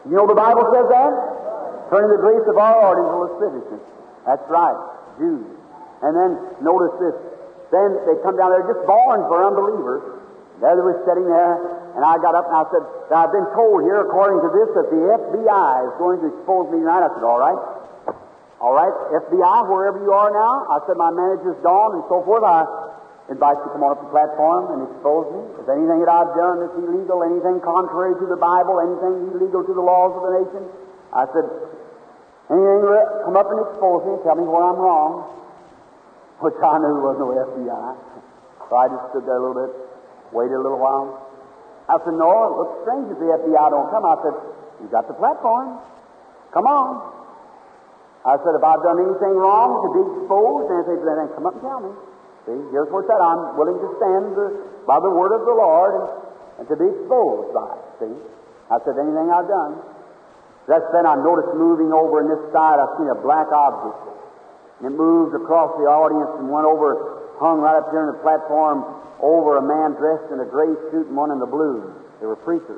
You know the Bible says that? Turning the grace of our Lord into lasciviousness. That's right, Jews. And then notice this. Then they come down there, just barns for unbelievers. There they were sitting there, and I got up and I said, I've been told here, according to this, that the F B I is going to expose me tonight. I said, all right. All right, F B I, wherever you are now. I said, my manager's gone and so forth. I invite you to come on up the platform and expose me. If anything that I've done that's illegal, anything contrary to the Bible, anything illegal to the laws of the nation, I said, anything, come up and expose me and tell me where I'm wrong. Which I knew was no F B I. So I just stood there a little bit, waited a little while. I said, no, it looks strange if the F B I don't come. I said, you got the platform. Come on. I said, if I've done anything wrong to be exposed, and they said, then come up and tell me. See, here's where it said, I'm willing to stand the, by the word of the Lord and, and to be exposed by it. See? I said, anything I've done. Just then I noticed moving over on this side, I seen a black object. And it moved across the audience and went over, hung right up here on the platform, over a man dressed in a gray suit and one in the blue. They were preachers.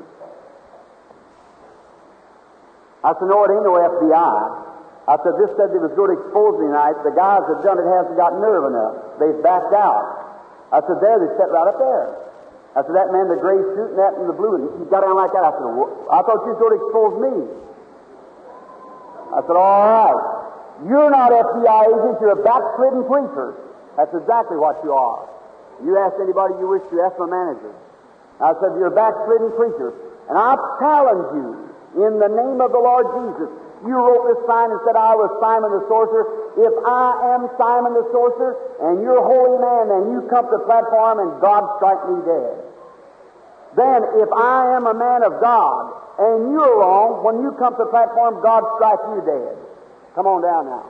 I said, no, it ain't no F B I. I said, this said they was going to expose me tonight. The guys that done it hasn't got nerve enough. They've backed out. I said, there, they sat right up there. I said, that man in the gray suit and that in the blue, and he got down like that. I said, well, I thought you was going to expose me. I said, all right. You're not F B I agents, you're a backslidden preacher. That's exactly what you are. You ask anybody you wish to, ask my manager. I said, you're a backslidden preacher. And I challenge you, in the name of the Lord Jesus, you wrote this sign and said, I was Simon the sorcerer. If I am Simon the sorcerer, and you're a holy man, and you come to the platform and God strike me dead. Then, if I am a man of God, and you're wrong, when you come to the platform, God strike you dead. Come on down now.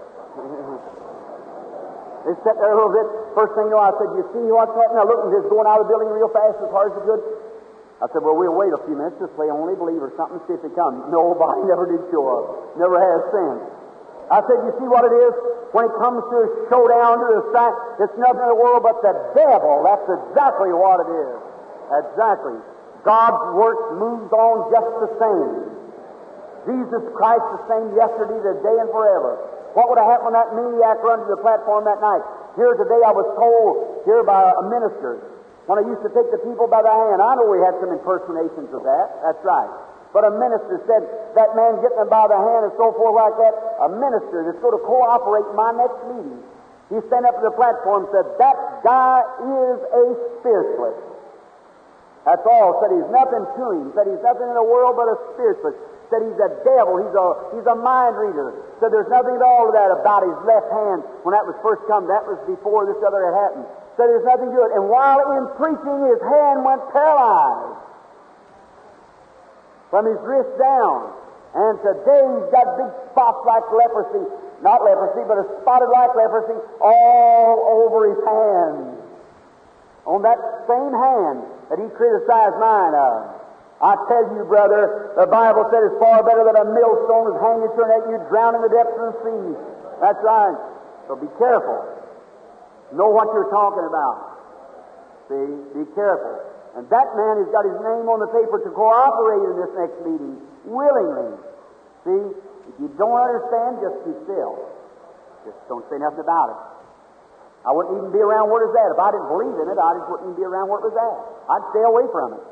They sat there a little bit. First thing you know, I said, you see what's happening? I looked and just going out of the building real fast as hard as I could. I said, well, we'll wait a few minutes, just play Only Believe or something, see if they come. Nobody never did show up. Never has since. I said, you see what it is? When it comes to a showdown, to a fight, it's nothing in the world but the devil. That's exactly what it is. Exactly. God's work moves on just the same. Jesus Christ the same yesterday, today, and forever. What would have happened when that maniac run to the platform that night? Here today I was told here by a minister, when I used to take the people by the hand. I know we had some impersonations of that. That's right. But a minister said, that man getting them by the hand and so forth like that, a minister that's going to cooperate in my next meeting, he stand up to the platform and said, that guy is a spiritualist. That's all. Said he's nothing to him. Said he's nothing in the world but a spiritualist. Said he's a devil. He's a he's a mind reader. Said there's nothing at all to that about his left hand when that was first come. That was before this other had happened. Said there's nothing to it. And while in preaching, his hand went paralyzed from his wrist down. And today he's got big spots like leprosy. Not leprosy, but a spotted like leprosy all over his hand. On that same hand that he criticized mine of. I tell you, brother, the Bible said it's far better that a millstone is hanging to your neck and you drown in the depths of the sea. That's right. So be careful. Know what you're talking about. See? Be careful. And that man has got his name on the paper to cooperate in this next meeting, willingly. See? If you don't understand, just be still. Just don't say nothing about it. I wouldn't even be around where it's at. If I didn't believe in it, I just wouldn't even be around where it was at. I'd stay away from it.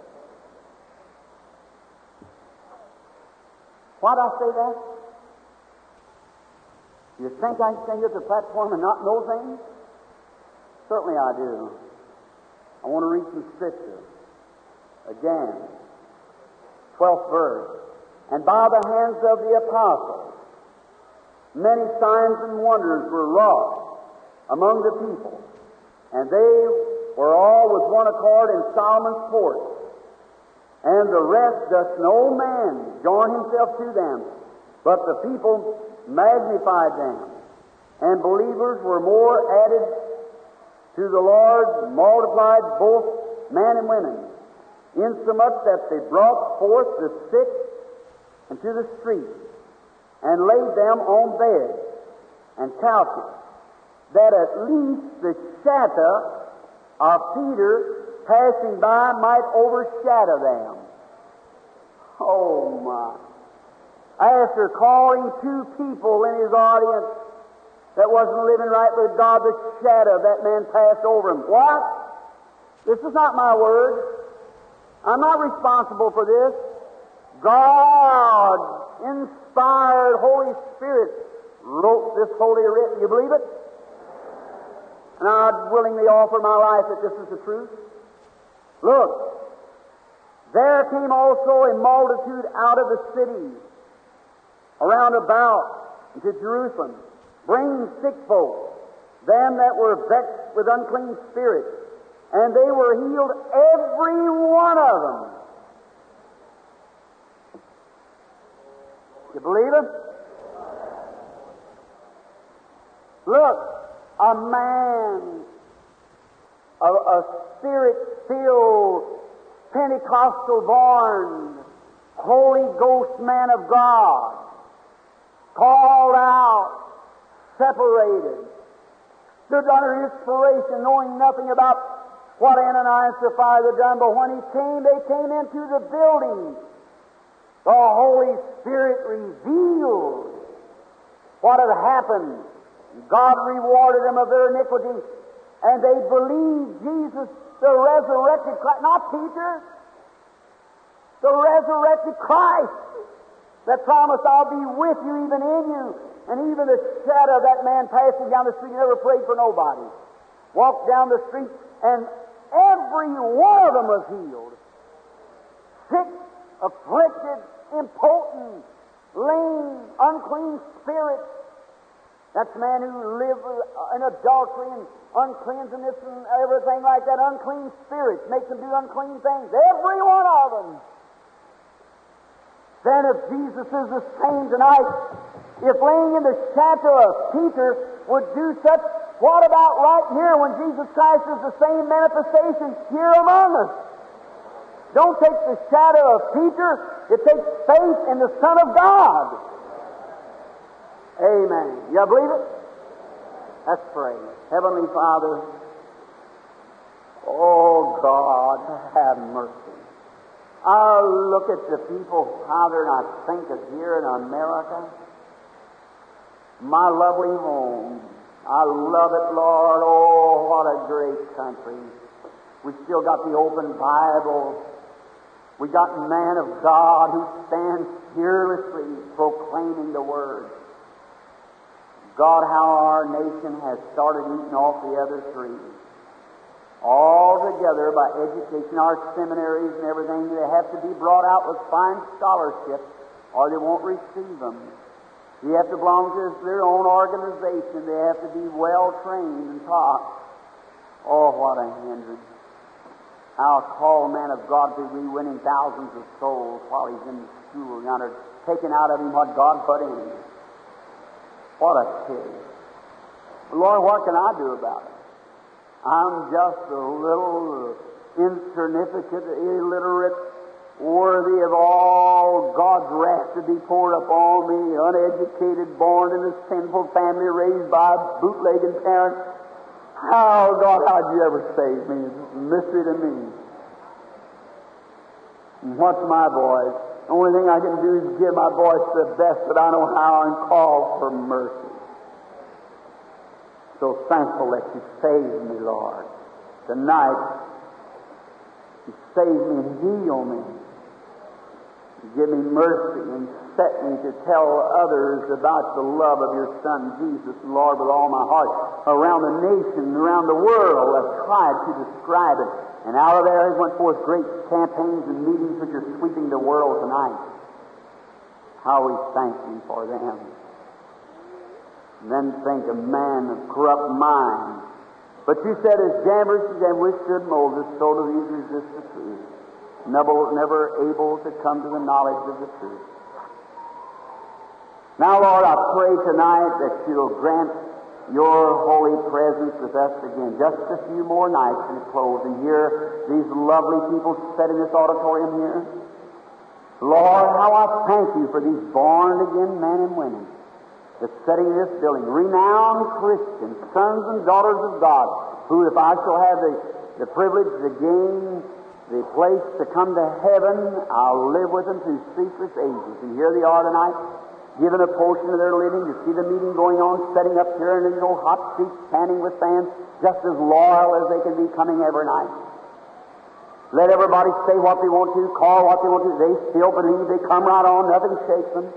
Why did I say that? You think I can stand here at the platform and not know things? Certainly I do. I want to read some scripture. Again, twelfth verse. And by the hands of the apostles, many signs and wonders were wrought among the people, and they were all with one accord in Solomon's porch. And the rest doth no man join himself to them, but the people magnified them. And believers were more added to the Lord, multiplied both men and women, insomuch that they brought forth the sick into the street, and laid them on beds and couches, that at least the shadow of Peter passing by might overshadow them. Oh, my. After calling two people in his audience that wasn't living right with God, the shadow of that man passed over him. What? This is not my word. I'm not responsible for this. God, inspired Holy Spirit, wrote this Holy Writ. You believe it? And I'd willingly offer my life that this is the truth. Look, there came also a multitude out of the city around about to Jerusalem, bringing sick folk, them that were vexed with unclean spirits, and they were healed, every one of them. You believe it? Look, a man, a, a Spirit-filled, Pentecostal-born, Holy Ghost man of God, called out, separated, stood under inspiration, knowing nothing about what Ananias and Sapphira had done, but when he came, they came into the building. The Holy Spirit revealed what had happened. God rewarded them of their iniquity, and they believed Jesus, the resurrected Christ, not Peter, the resurrected Christ that promised, I'll be with you, even in you. And even the shadow of that man passing down the street, he never prayed for nobody. Walked down the street, and every one of them was healed. Sick, afflicted, impotent, lame, unclean spirits. That's the man who lived in adultery and uncleanness and everything like that. Unclean spirits make them do unclean things. Every one of them. Then if Jesus is the same tonight, if laying in the shadow of Peter would do such, what about right here when Jesus Christ is the same manifestation here among us? Don't take the shadow of Peter. It takes faith in the Son of God. Amen. You believe it? Let's pray. Heavenly Father, oh God, have mercy. I look at the people, Father, and I think of here in America, my lovely home. I love it, Lord. Oh, what a great country. We still got the open Bible. We got a man of God who stands fearlessly proclaiming the Word. God, how our nation has started eating off the other three. All together by education, our seminaries and everything, they have to be brought out with fine scholarships or they won't receive them. They have to belong to their own organization. They have to be well trained and taught. Oh, what a hindrance. I'll call a man of God to be winning thousands of souls while he's in school yonder, taking out of him what God put in him. What a pity. Lord, what can I do about it? I'm just a little insignificant, illiterate, worthy of all God's wrath to be poured upon me, uneducated, born in a sinful family, raised by bootlegging parents. How, God, how'd you ever save me? It's a mystery to me. And what's my voice? The only thing I can do is give my voice the best that I know how and call for mercy. So thankful that you saved me, Lord. Tonight, you saved me and healed me. You give me mercy and set me to tell others about the love of your Son, Jesus, Lord, with all my heart. Around the nation, around the world, I've tried to describe it. And out of there went forth great campaigns and meetings which are sweeping the world tonight. How we thank you for them. And then think of man of corrupt mind. But you said, as gamblers and withstood Moses, so do these resist the truth. Never, never able to come to the knowledge of the truth. Now, Lord, I pray tonight that you'll grant your holy presence with us again. Just a few more nights and close, and hear these lovely people sit in this auditorium here. Lord, how I thank you for these born-again men and women that's sitting in this building, renowned Christians, sons and daughters of God, who, if I shall have the, the privilege to gain the place to come to heaven, I'll live with them through ceaseless ages. And here they are tonight, given a portion of their living to see the meeting going on, setting up here in these old hot seats, standing with fans, just as loyal as they can be, coming every night. Let everybody say what they want to, call what they want to. They still believe. They come right on. Nothing shakes them.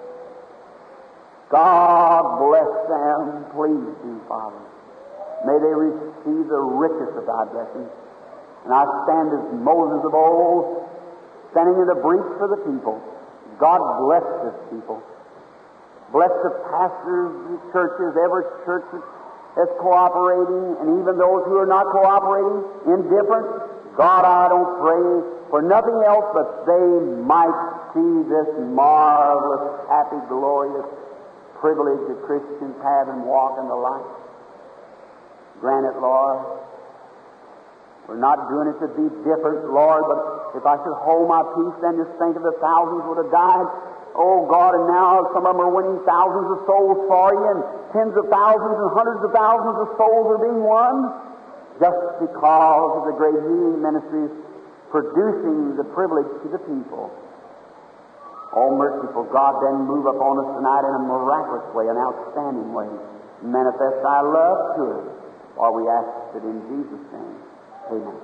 God bless them. Please do, Father. May they receive the richest of thy blessings. And I stand as Moses of old, standing in the breach for the people. God bless this people. Bless the pastors, the churches, every church that's cooperating, and even those who are not cooperating, indifferent. God, I don't pray for nothing else but they might see this marvelous, happy, glorious privilege that Christians have and walk in the light. Grant it, Lord. We're not doing it to be different, Lord, but if I should hold my peace, then just think of the thousands would have died. Oh, God, and now some of them are winning thousands of souls for you, and tens of thousands and hundreds of thousands of souls are being won. Just because of the great healing ministries producing the privilege to the people. Oh, merciful God, then move upon us tonight in a miraculous way, an outstanding way. Manifest thy love to us, while we ask it in Jesus' name. Amen.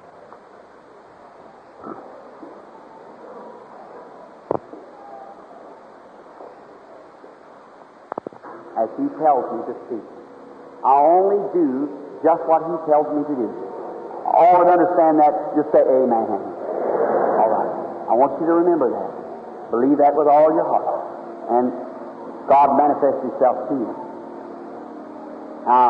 As He tells me to speak, I only do just what He tells me to do. All that understand that, just say amen. All right. I want you to remember that. Believe that with all your heart. And God manifests Himself to you. Now,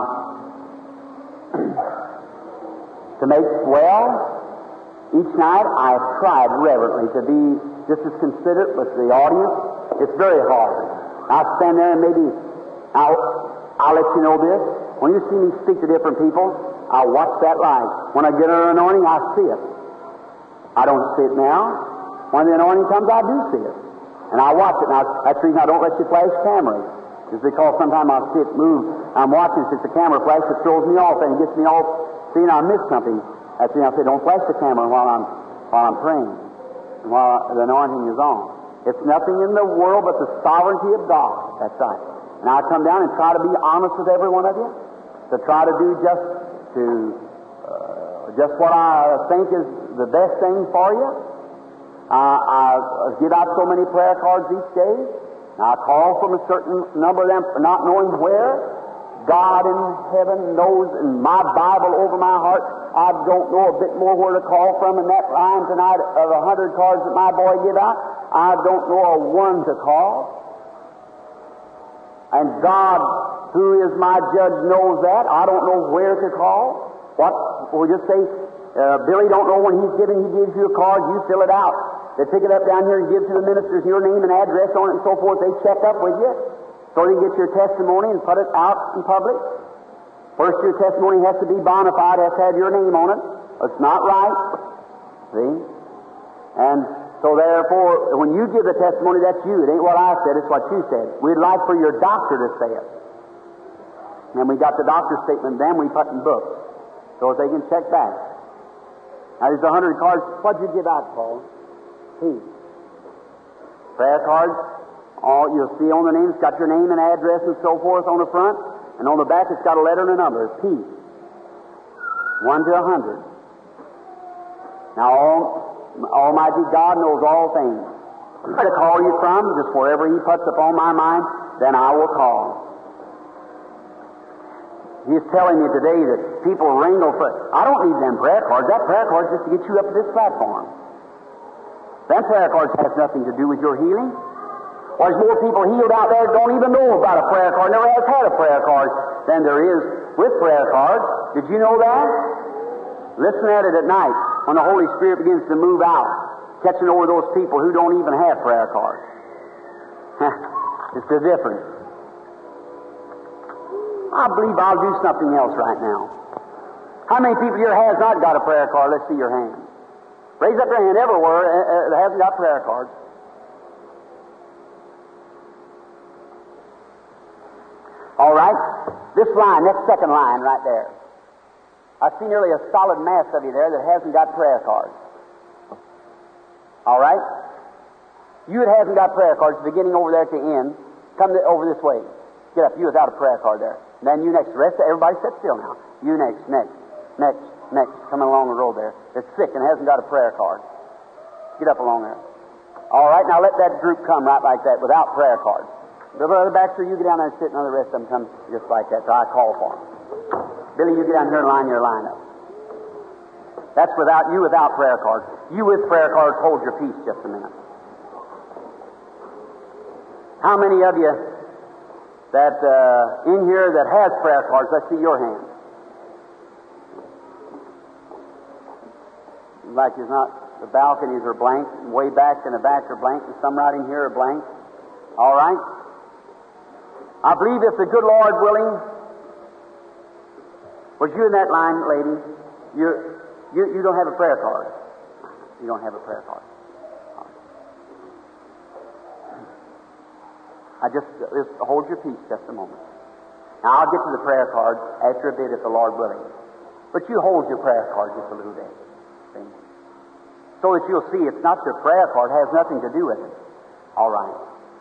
to make well, each night I've tried reverently to be just as considerate with the audience. It's very hard. I stand there and maybe I'll, I'll let you know this. When you see me speak to different people, I watch that light. When I get an anointing, I see it. I don't see it now. When the anointing comes, I do see it. And I watch it. Now, that's the reason I don't let you flash cameras. It's because sometimes I'll see it move. I'm watching, since the camera flash, it throws me off and it gets me off. See, I miss something. That's the reason I say, don't flash the camera while I'm, while I'm praying, and while the anointing is on. It's nothing in the world but the sovereignty of God. That's right. And I come down and try to be honest with every one of you, to try to do just to uh, just what I think is the best thing for you. Uh, I give out so many prayer cards each day. Now, I call from a certain number of them, not knowing where. God in heaven knows, in my Bible over my heart, I don't know a bit more where to call from in that line tonight of a hundred cards that my boy give out. I don't know a one to call. And God, who is my judge, knows that. I don't know where to call. What? We'll just say, uh, Billy don't know when he's giving, he gives you a card, you fill it out. They pick it up down here and give to the ministers your name and address on it and so forth. They check up with you so you can get your testimony and put it out in public. First, your testimony has to be bona fide, has to have your name on it. It's not right. See? And so therefore, when you give the testimony, that's you. It ain't what I said, it's what you said. We'd like for your doctor to say it. And we got the doctor's statement, then we put in books, so that they can check back. Now there's a hundred cards. What'd you give out, Paul? P. Prayer cards. All you'll see on the name, it's got your name and address and so forth on the front, and on the back it's got a letter and a number. P. One to a hundred. Now, all, Almighty God knows all things. To call you from, just wherever He puts upon my mind, then I will call. He's telling me today that people wrangle for, I don't need them prayer cards. That prayer card's just to get you up to this platform. That prayer card has nothing to do with your healing. Or there's more people healed out there that don't even know about a prayer card, never has had a prayer card, than there is with prayer cards. Did you know that? Listen at it at night when the Holy Spirit begins to move out, catching over those people who don't even have prayer cards. It's the difference. I believe I'll do something else right now. How many people here has not got a prayer card? Let's see your hand. Raise up your hand everywhere uh, that hasn't got prayer cards. All right. This line, that second line right there. I see nearly a solid mass of you there that hasn't got prayer cards. All right? You that hasn't got prayer cards, beginning over there at the end, come to, over this way. Get up. You without a prayer card there. And then you next. The rest of everybody sit still now. You next, next, next, next. Coming along the road there. That's sick and hasn't got a prayer card. Get up along there. All right, now let that group come right like that without prayer cards. Brother Baxter, you get down there and sit, and the rest of them come just like that. So I call for them. Billy, you get down here and line your line up. That's without you without prayer cards. You with prayer cards, hold your peace just a minute. How many of you that uh, in here that has prayer cards? Let's see your hand. Like there's not, the balconies are blank, way back in the back are blank, and some right in here are blank. All right? I believe if the good Lord willing, was you in that line, lady? You, you, you don't have a prayer card. You don't have a prayer card. I just, just hold your peace just a moment. Now I'll get to the prayer cards after a bit if the Lord willing. But you hold your prayer card just a little bit. See? So that you'll see it's not your prayer card, it has nothing to do with it. All right.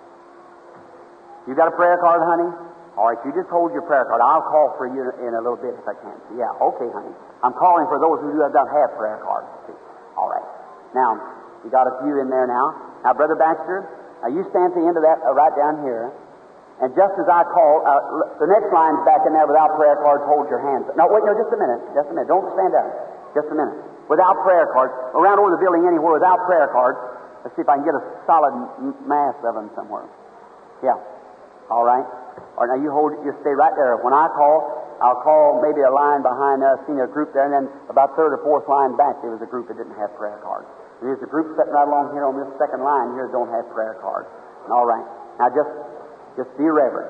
You got a prayer card, honey? All right, you just hold your prayer card. I'll call for you in a little bit if I can. Yeah, okay, honey. I'm calling for those who do not have prayer cards. See? All right. Now, you got a few in there now. Now, Brother Baxter, now you stand at the end of that uh, right down here. And just as I call, uh, the next line's back in there without prayer cards, hold your hands. No, wait, no, just a minute. Just a minute. Don't stand up. Just a minute. Without prayer cards, around over the building anywhere without prayer cards. Let's see if I can get a solid m- mass of them somewhere. Yeah. All right. All right, now you hold it, you stay right there. When I call, I'll call maybe a line behind us, seen a group there, and then about third or fourth line back, there was a group that didn't have prayer cards. And there's a group sitting right along here on this second line here that don't have prayer cards. All right. Now just, just be reverent.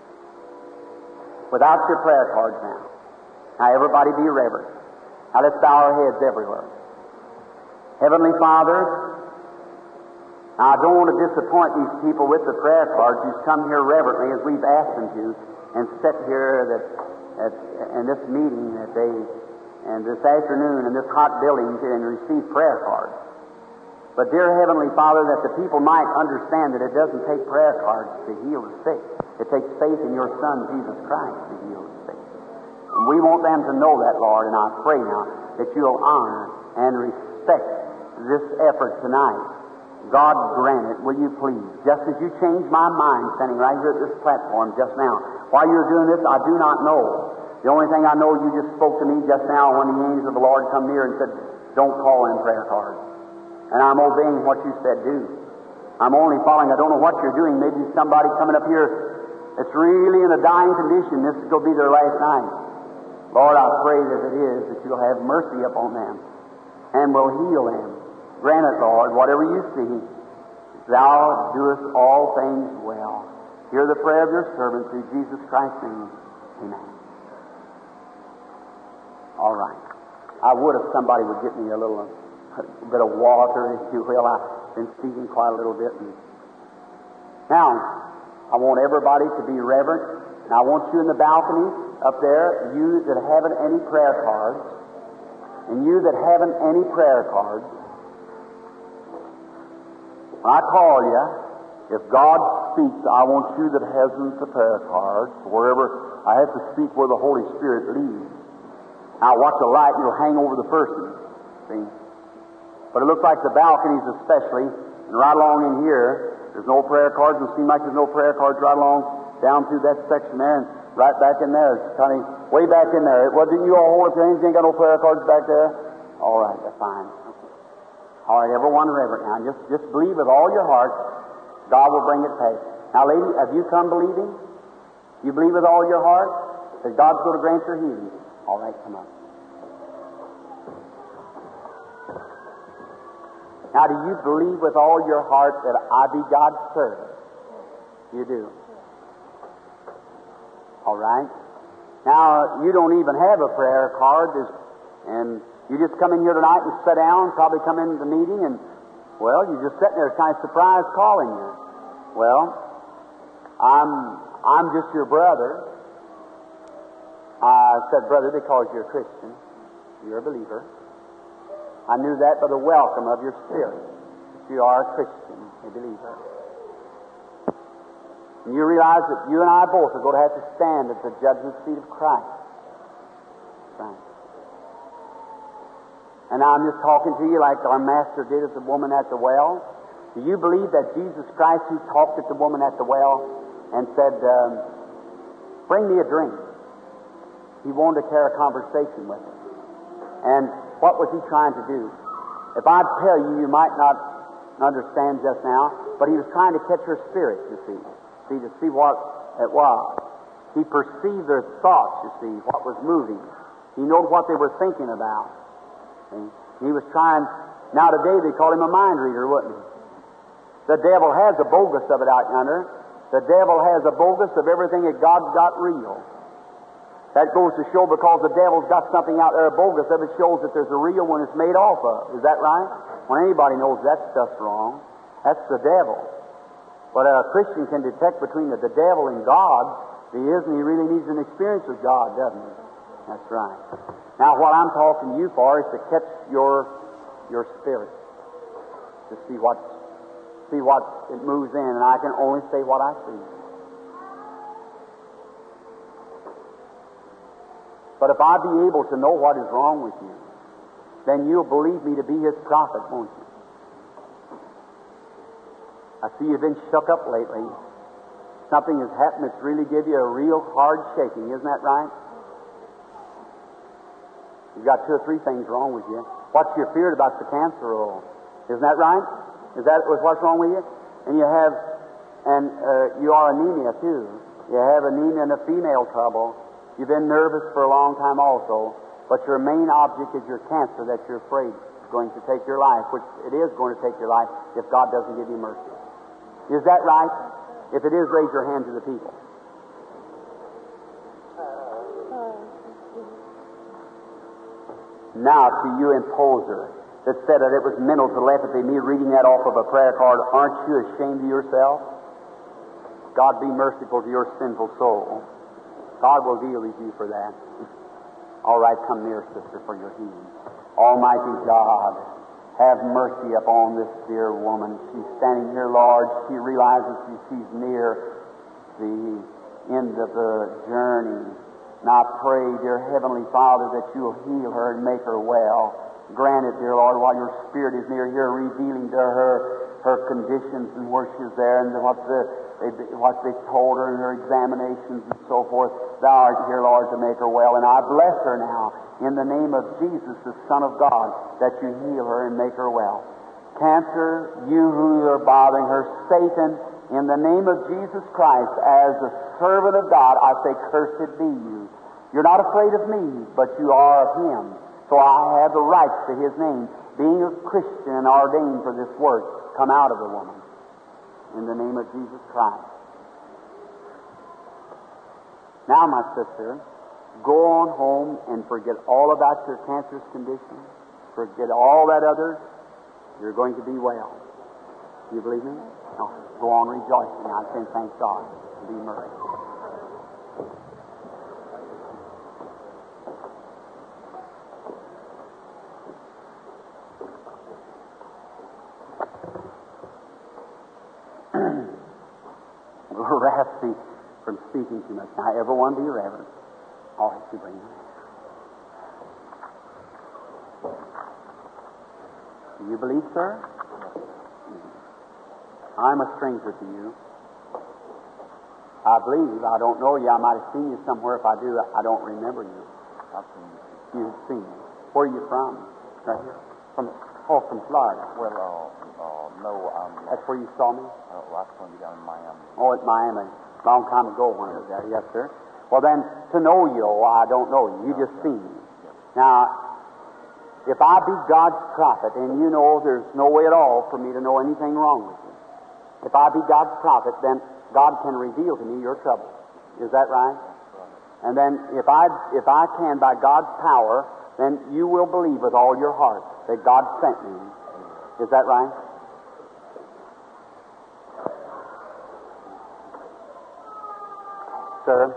Without your prayer cards now. Now everybody be reverent. Now let's bow our heads everywhere. Heavenly Father, now, I don't want to disappoint these people with the prayer cards who's come here reverently as we've asked them to, and sit here that, that in this meeting that they, and this afternoon in this hot building and receive prayer cards. But dear Heavenly Father, that the people might understand that it doesn't take prayer cards to heal the sick. It takes faith in your Son, Jesus Christ, to heal the sick. And we want them to know that, Lord, and I pray now that you'll honor and respect this effort tonight. God grant it, will you please? Just as you changed my mind standing right here at this platform just now. While you're doing this, I do not know. The only thing I know, you just spoke to me just now when the angels of the Lord come near and said, don't call in prayer cards. And I'm obeying what you said do. I'm only following. I don't know what you're doing. Maybe somebody coming up here that's really in a dying condition. This is going to be their last night. Lord, I pray that it is, that you'll have mercy upon them and will heal them. Grant it, Lord, whatever you see, thou doest all things well. Hear the prayer of your servant through Jesus Christ's name. Amen. All right. I would if somebody would get me a little a bit of water, if you will. I've been speaking quite a little bit. Now, I want everybody to be reverent, and I want you in the balcony up there, you that haven't any prayer cards, and you that haven't any prayer cards, when I call you, if God speaks, I want you that hasn't the prayer cards, wherever I have to speak where the Holy Spirit leads. Now watch the light, you'll hang over the person. See? But it looks like the balconies especially, and right along in here, there's no prayer cards. It seems like there's no prayer cards right along down through that section there, and right back in there. It's kind of way back in there. Well, didn't you all hold up your hands? You ain't got no prayer cards back there? All right, that's fine. All right, everyone reverent now. Just, just believe with all your heart, God will bring it past. Now, lady, have you come believing? You believe with all your heart that God's going to grant your healing? All right, come on. Now, do you believe with all your heart that I be God's servant? You do. All right. Now, you don't even have a prayer card, and you just come in here tonight and sit down, probably come into the meeting, and, well, you're just sitting there kind of surprised calling you. Well, I'm I'm just your brother. I said brother because you're a Christian. You're a believer. I knew that by the welcome of your spirit. you are a Christian, a believer. And you realize that you and I both are going to have to stand at the judgment seat of Christ. Right. And now I'm just talking to you like our Master did at the woman at the well. Do you believe that Jesus Christ, who talked at the woman at the well and said, um, bring me a drink? He wanted to carry a conversation with her. And what was he trying to do? If I'd tell you, you might not understand just now, but he was trying to catch her spirit, you see. See, to see what it was. He perceived their thoughts, you see, what was moving. He knew what they were thinking about. See? He was trying, now today they call him a mind reader, wouldn't he? The devil has a bogus of it out yonder. The devil has a bogus of everything that God's got real. That goes to show because the devil's got something out there, a bogus of it, shows that there's a real one it's made off of. Is that right? When anybody knows that stuff's wrong, that's the devil. But a Christian can detect between the, the devil and God. If he isn't, he really needs an experience with God, doesn't he? That's right. Now, what I'm talking to you for is to catch your your spirit, to see what see what it moves in, and I can only say what I see. But if I be able to know what is wrong with you, then you'll believe me to be His prophet, won't you? I see you've been shook up lately. Something has happened that's really give you a real hard shaking, isn't that right? You've got two or three things wrong with you. What you're feared about the cancer roll. Isn't that right? Is that what's wrong with you? And you have, and uh, you are anemia too. You have anemia and a female trouble. You've been nervous for a long time also, but your main object is your cancer that you're afraid is going to take your life, which it is going to take your life if God doesn't give you mercy. Is that right? If it is, raise your hand to the people. Now to you imposer that said that it was mental telepathy, me reading that off of a prayer card, aren't you ashamed of yourself? God be merciful to your sinful soul. God will deal with you for that. All right, come near, sister, for your healing. Almighty God, have mercy upon this dear woman. She's standing here, Lord. She realizes she's near the end of the journey. And I pray, dear Heavenly Father, that you'll heal her and make her well. Grant it, dear Lord, while your Spirit is near here, revealing to her her conditions and where she's there and what the what they told her in her examinations and so forth. Thou art here, Lord, to make her well. And I bless her now in the name of Jesus, the Son of God, that you heal her and make her well. Cancer, you who are bothering her, Satan, in the name of Jesus Christ, as a servant of God, I say, cursed be you. You're not afraid of me, but you are of Him. So I have the rights to His name. Being a Christian and ordained for this work, come out of the woman. In the name of Jesus Christ. Now, my sister, go on home and forget all about your cancerous condition. Forget all that other. You're going to be well. Do you believe me? No. Go on rejoicing. I say thank God. Be merciful. Raspy from speaking too much. Now, everyone be reverent. All right, you bring them. Do you believe, sir? I'm a stranger to you. I believe. I don't know you. I might have seen you somewhere. If I do, I don't remember you. I've seen you. You've seen me. Where are you from? Right here. From oh, from Florida. Well, uh, uh, no, I'm. That's where you saw me? Uh, well, I saw you down in Miami. Oh, at Miami. Long time ago when I was there. Yes, sir. Well, then, to know you, I don't know you. You just seen me. Now, if I be God's prophet, and you know there's no way at all for me to know anything wrong with you. If I be God's prophet, then God can reveal to me your trouble. Is that right? And then if I if I can by God's power, then you will believe with all your heart that God sent me. Is that right? Sir,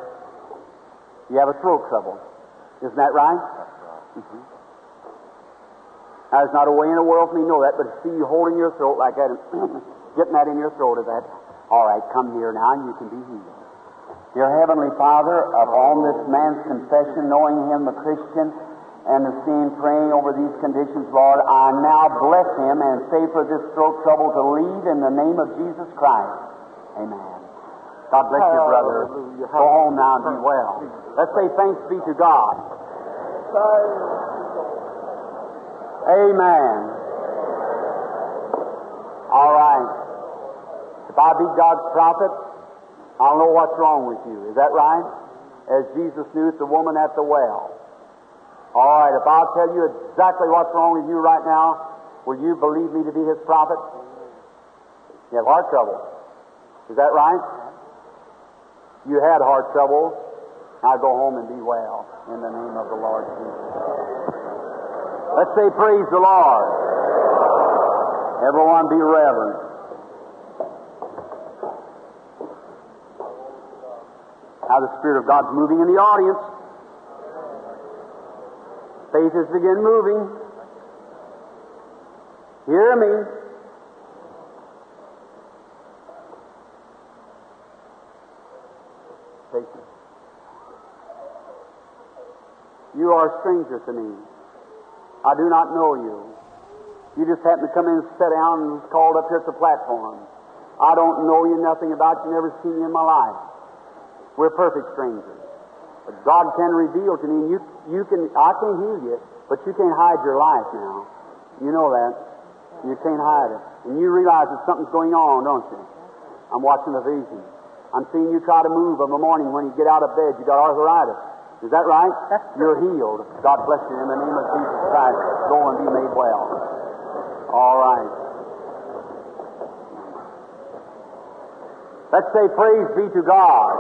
you have a throat trouble. Isn't that right? That's right. Mm-hmm. There's not a way in the world for me to know that, but to see you holding your throat like that and getting that in your throat is that. All right, come here now and you can be healed. Dear Heavenly Father, upon this man's confession, knowing him a Christian, and the seeing praying over these conditions, Lord, I now bless him and say for this throat trouble to leave in the name of Jesus Christ. Amen. God bless you, brother. Go home now and be well. Let's say thanks be to God. Amen. All right. If I be God's prophet, I'll know what's wrong with you. Is that right? As Jesus knew the woman at the well. All right, if I'll tell you exactly what's wrong with you right now, will you believe me to be His prophet? You have heart trouble. Is that right? You had heart trouble. Now go home and be well in the name of the Lord Jesus. Let's say praise the Lord. Everyone be reverent. Now the Spirit of God's moving in the audience. Faith is begin moving. Hear me. Take it. You are a stranger to me. I do not know you. You just happen to come in and sit down and was called up here at the platform. I don't know you, nothing about you, never seen you in my life. We're perfect strangers. But God can reveal to me, and you, you can, I can heal you, but you can't hide your life now. You know that. You can't hide it. And you realize that something's going on, don't you? I'm watching a vision. I'm seeing you try to move in the morning when you get out of bed. You got arthritis. Is that right? You're healed. God bless you in the name of Jesus Christ. Go and be made well. All right. Let's say praise be to God.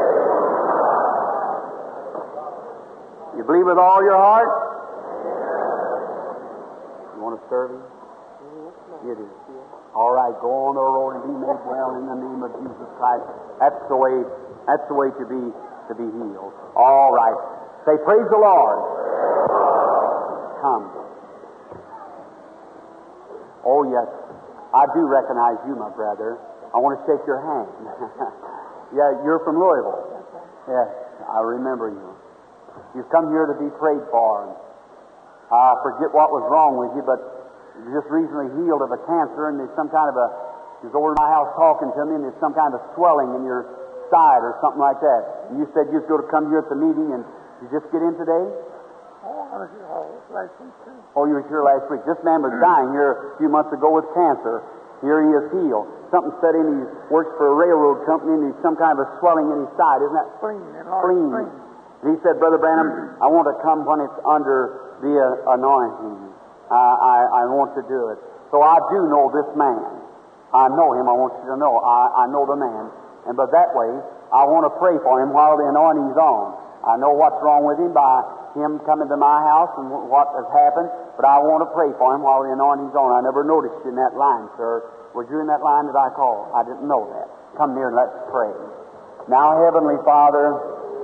You believe with all your heart? You want to serve Him? You do. All right, go on the road and be made well in the name of Jesus Christ. That's the way. That's the way to be to be healed. All right. Say praise the Lord. Come. Oh yes, I do recognize you, my brother. I want to shake your hand. Yeah, you're from Louisville. Yes, I remember you. You've come here to be prayed for. I forget what was wrong with you, but you're just recently healed of a cancer, and there's some kind of a, he was over in my house talking to me, and there's some kind of swelling in your side or something like that. And you said you was going to come here at the meeting, and you just get in today? Oh, I was here last week, too. Oh, you were here last week. This man was dying here a few months ago with cancer. Here he is healed. Something set in, he works for a railroad company, and he's some kind of a swelling in his side. Isn't that? Spleen. Spleen. Spleen. And he said, Brother Branham, I want to come when it's under the uh, anointing. Uh, I, I want to do it. So I do know this man. I know him. I want you to know. I, I know the man. And but that way, I want to pray for him while the anointing's on. I know what's wrong with him by him coming to my house and what has happened, but I want to pray for him while the anointing's on. I never noticed you in that line, sir. Was you in that line that I called? I didn't know that. Come near and let's pray. Now, Heavenly Father,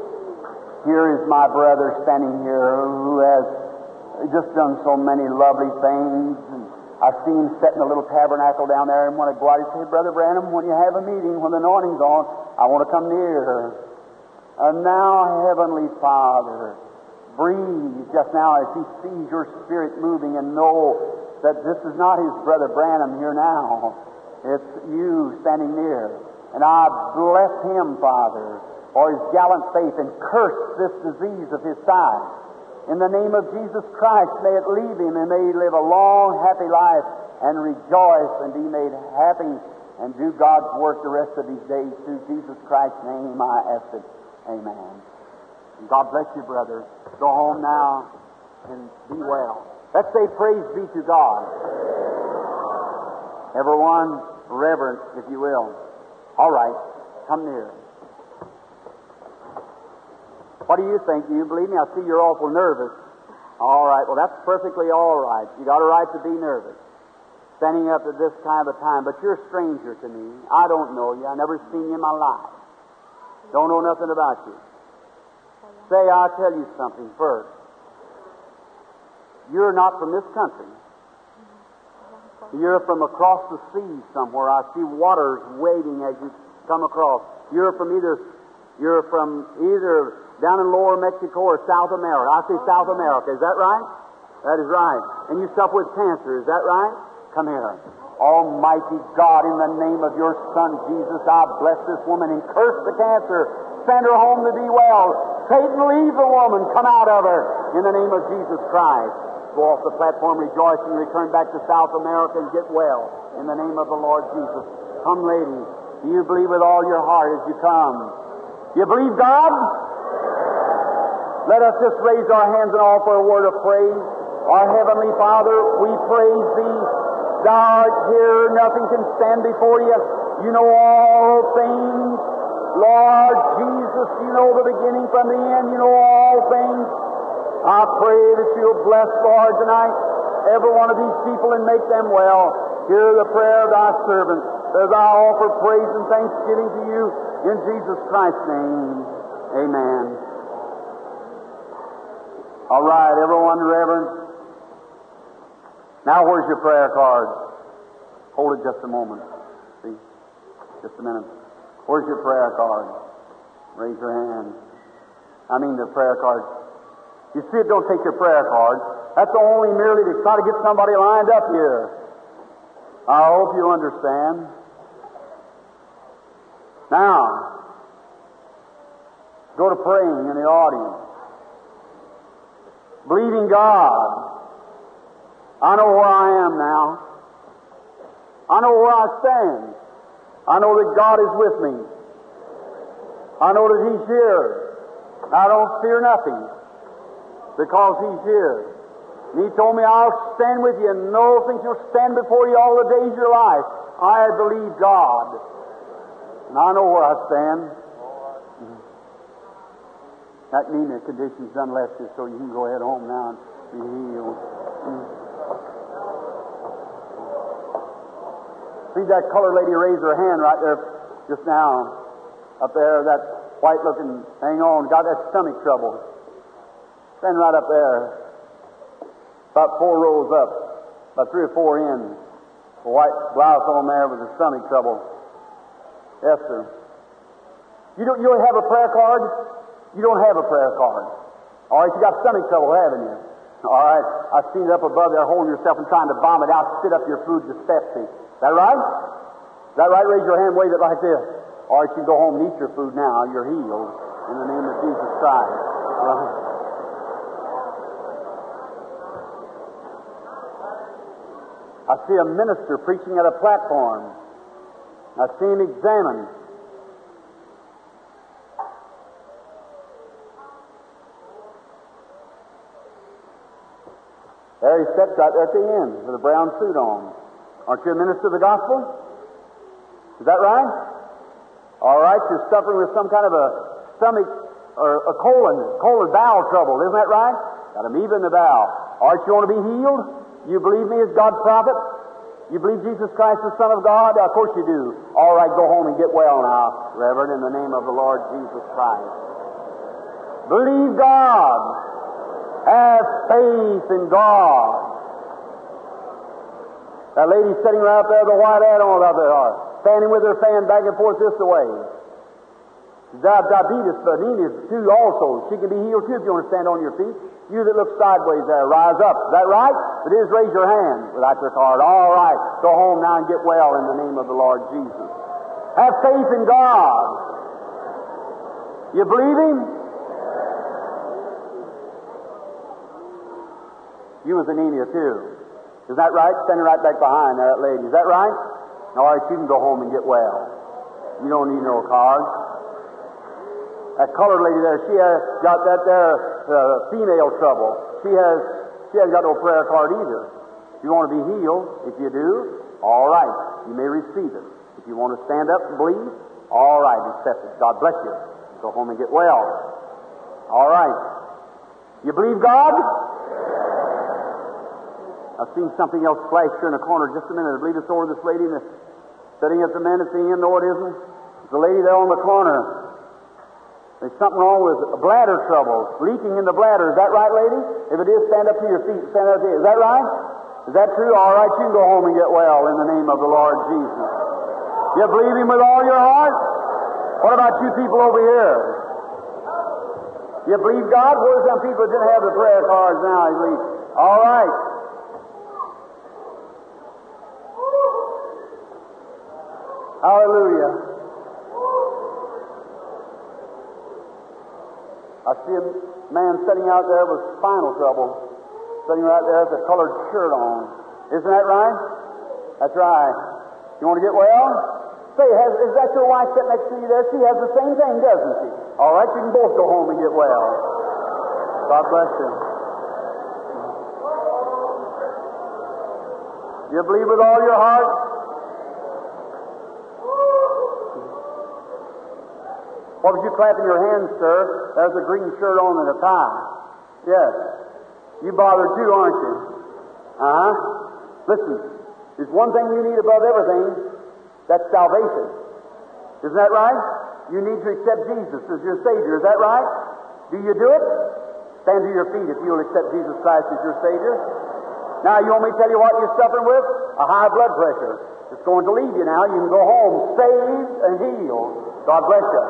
here is my brother standing here who has just done so many lovely things. And I see him setting a little tabernacle down there, and when I go out, he say, Brother Branham, when you have a meeting, when the anointing's on, I want to come near. And now, Heavenly Father, breathe just now as he sees your Spirit moving, and know that this is not his Brother Branham here now. It's you standing near. And I bless him, Father, for his gallant faith, and curse this disease of his side. In the name of Jesus Christ, may it leave him, and may he live a long, happy life, and rejoice, and be made happy, and do God's work the rest of his days. Through Jesus Christ's name I ask it. Amen. And God bless you, brother. Go home now and be well. Let's say praise be to God. Everyone, reverent, if you will. All right, come near. What do you think? Do you believe me? I see you're awful nervous. All right, well, that's perfectly all right. You got a right to be nervous, standing up at this kind of a time, but you're a stranger to me. I don't know you. I never seen you in my life. Don't know nothing about you. Say, I'll tell you something first. You're not from this country. You're from across the sea somewhere. I see waters waiting as you come across. You're from either you're from either down in Lower Mexico or South America. I say South America. Is that right? That is right. And you suffer with cancer. Is that right? Come here. Almighty God, in the name of your Son Jesus, I bless this woman and curse the cancer. Send her home to be well. Satan, leave the woman. Come out of her. In the name of Jesus Christ. Go off the platform rejoicing, return back to South America and get well. In the name of the Lord Jesus. Come, lady. Do you believe with all your heart as you come? You believe God? Let us just raise our hands and offer a word of praise. Our Heavenly Father, we praise Thee. Thou art here. Nothing can stand before You. You know all things. Lord Jesus, You know the beginning from the end. You know all things. I pray that You'll bless, Lord, tonight every one of these people and make them well. Hear the prayer of Thy servant as I offer praise and thanksgiving to You in Jesus Christ's name. Amen. All right, everyone, Reverend. Now, where's your prayer card? Hold it just a moment. See? Just a minute. Where's your prayer card? Raise your hand. I mean the prayer card. You see, it don't take your prayer card. That's only merely to try to get somebody lined up here. I hope you understand. Now, go to praying in the audience. Believing God. I know where I am now. I know where I stand. I know that God is with me. I know that He's here. I don't fear nothing because He's here. And He told me, I'll stand with you and no things will stand before you all the days of your life. I believe God. And I know where I stand. That anemia condition's done less just so you can go ahead home now and be healed. See that colored lady raise her hand right there just now. Up there, that white-looking, hang on, got that stomach trouble. Stand right up there. About four rows up, about three or four in. A white blouse on there with the stomach trouble. Yes, sir. You don't, you don't have a prayer card? You don't have a prayer card. All right, you got stomach trouble, haven't you? All right, I've seen it up above there holding yourself and trying to vomit out, spit up your food dyspepsy. Is that right? Is that right? Raise your hand, wave it like this. All right, you go home and eat your food now. You're healed in the name of Jesus Christ. Right. I see a minister preaching at a platform. I see him examine. There he steps right there at the end with a brown suit on. Aren't you a minister of the gospel? Is that right? All right, you're suffering with some kind of a stomach or a colon, colon bowel trouble. Isn't that right? Got amoeba in the bowel. All right, you want to be healed? You believe me as God's prophet? You believe Jesus Christ, the Son of God? Of course you do. All right, go home and get well now, Reverend, in the name of the Lord Jesus Christ. Believe God. Have faith in God. That lady sitting right up there, the white hat on up there, standing with her fan back and forth this way. She's got diabetes, but anemia too also. She can be healed too if you want to stand on your feet. You that look sideways there, rise up. Is that right? If it is, raise your hand without your card. All right. Go home now and get well in the name of the Lord Jesus. Have faith in God. You believe Him? You with anemia too. Is that right? Standing right back behind there, that lady. Is that right? All right, you can go home and get well. You don't need no card. That colored lady there, she has got that there uh, female trouble. She has, she hasn't got no prayer card either. If you want to be healed, if you do, all right, you may receive it. If you want to stand up and believe, all right, accept it. God bless you. Go home and get well. All right. You believe God? I've seen something else flash here in the corner just a minute. I believe it's over this lady in the, sitting at the men at the end. No, it isn't. There's a lady there on the corner. There's something wrong with bladder trouble, leaking in the bladder. Is that right, lady? If it is, stand up to your feet. Stand up to your, is that right? Is that true? All right, you can go home and get well in the name of the Lord Jesus. You believe Him with all your heart? What about you people over here? You believe God? What are some people that didn't have the prayer cards now? You believe? All right. Hallelujah. I see a man sitting out there with spinal trouble, sitting right there with a colored shirt on. Isn't that right? That's right. You want to get well? Say, has, is that your wife sitting next to you there? She has the same thing, doesn't she? All right, you can both go home and get well. God bless you. You believe with all your heart? What was you clapping your hands, sir? There's a green shirt on and a tie. Yes. You bothered too, aren't you? Uh-huh. Listen, there's one thing you need above everything. That's salvation. Isn't that right? You need to accept Jesus as your Savior. Is that right? Do you do it? Stand to your feet if you'll accept Jesus Christ as your Savior. Now, you want me to tell you what you're suffering with? A high blood pressure. It's going to leave you now. You can go home saved and healed. God bless you.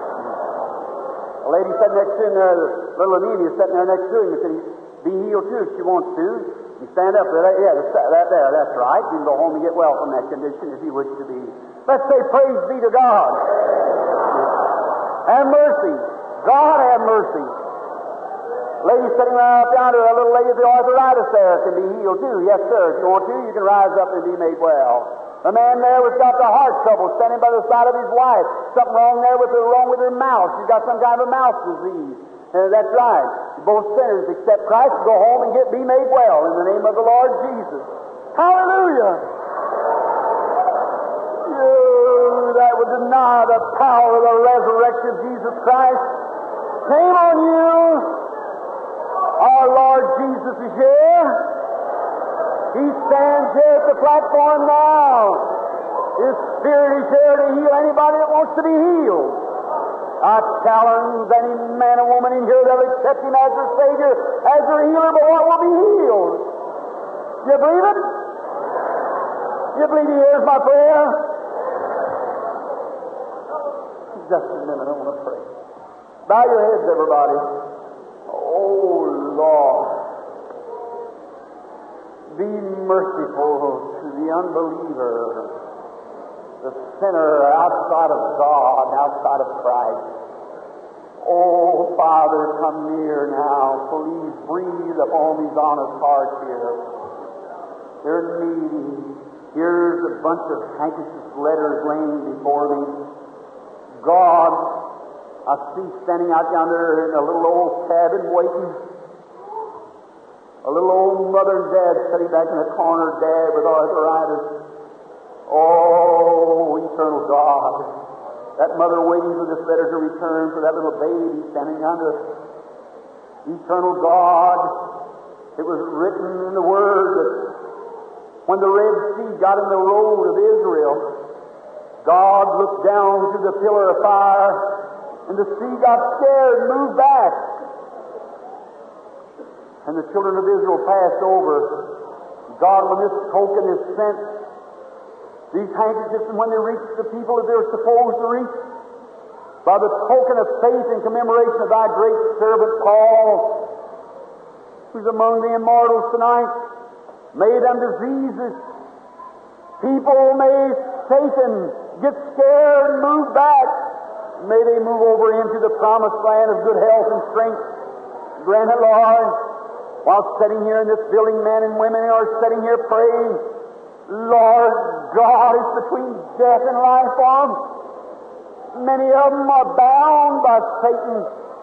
A lady sitting next to him there, little Amelia sitting there next to him, and said, be healed too if she wants to. You stand up there. Yeah, that there, that's right. You can go home and get well from that condition if you wish to be. Let's say praise be to God. Have mercy. God have mercy. Lady sitting right up yonder, a little lady with the arthritis there can be healed too. Yes, sir. If you want to, you can rise up and be made well. The man there was got the heart trouble standing by the side of his wife. Something wrong there with her, wrong with her mouth. She's got some kind of a mouth disease. Uh, that's right. Both sinners accept Christ and go home and get be made well in the name of the Lord Jesus. Hallelujah! You that would deny the power of the resurrection of Jesus Christ, shame on you. Our Lord Jesus is here. He stands here at the platform now. His Spirit is here to heal anybody that wants to be healed. I challenge any man or woman in here that will accept Him as their Savior, as their healer, but what will be healed? You believe it? You believe He hears my prayer? Just a minute, I want to pray. Bow your heads, everybody. Oh, Lord. Be merciful to the unbeliever, the sinner outside of God, outside of Christ. Oh, Father, come near now. Please breathe upon these honest hearts here. They're needy. Here's a bunch of handkerchief letters laying before me. God, I see standing out yonder in a little old cabin waiting. A little old mother and dad sitting back in the corner, dad with arthritis. Oh, eternal God. That mother waiting for this letter to return for that little baby standing yonder. Eternal God. It was written in the Word that when the Red Sea got in the road of Israel, God looked down through the pillar of fire, and the sea got scared and moved back. And the children of Israel passed over. God, when this token is sent, these handkerchiefs, and when they reach the people that they're supposed to reach, by the token of faith and commemoration of Thy great servant Paul, who's among the immortals tonight, may them diseases, people, may Satan get scared and move back. May they move over into the promised land of good health and strength. Grant it, Lord. While sitting here in this building, men and women are sitting here praying, Lord God, it's between death and life on. Many of them are bound by Satan.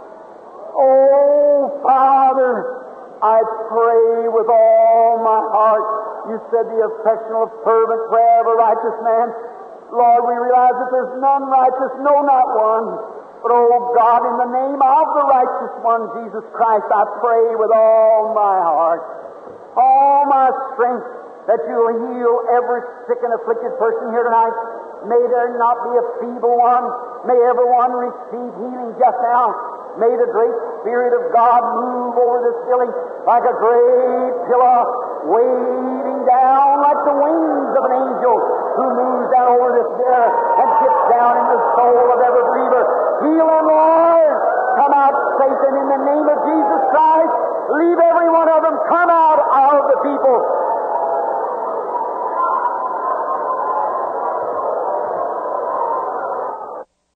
Oh, Father, I pray with all my heart. You said the affectional, fervent prayer of a righteous man. Lord, we realize that there's none righteous, no, not one. But, oh God, in the name of the righteous one, Jesus Christ, I pray with all my heart, all my strength, that you'll heal every sick and afflicted person here tonight. May there not be a feeble one. May everyone receive healing just now. May the great Spirit of God move over this building like a great pillar, weighed flying like the wings of an angel who moves down over this earth and gets down in the soul of every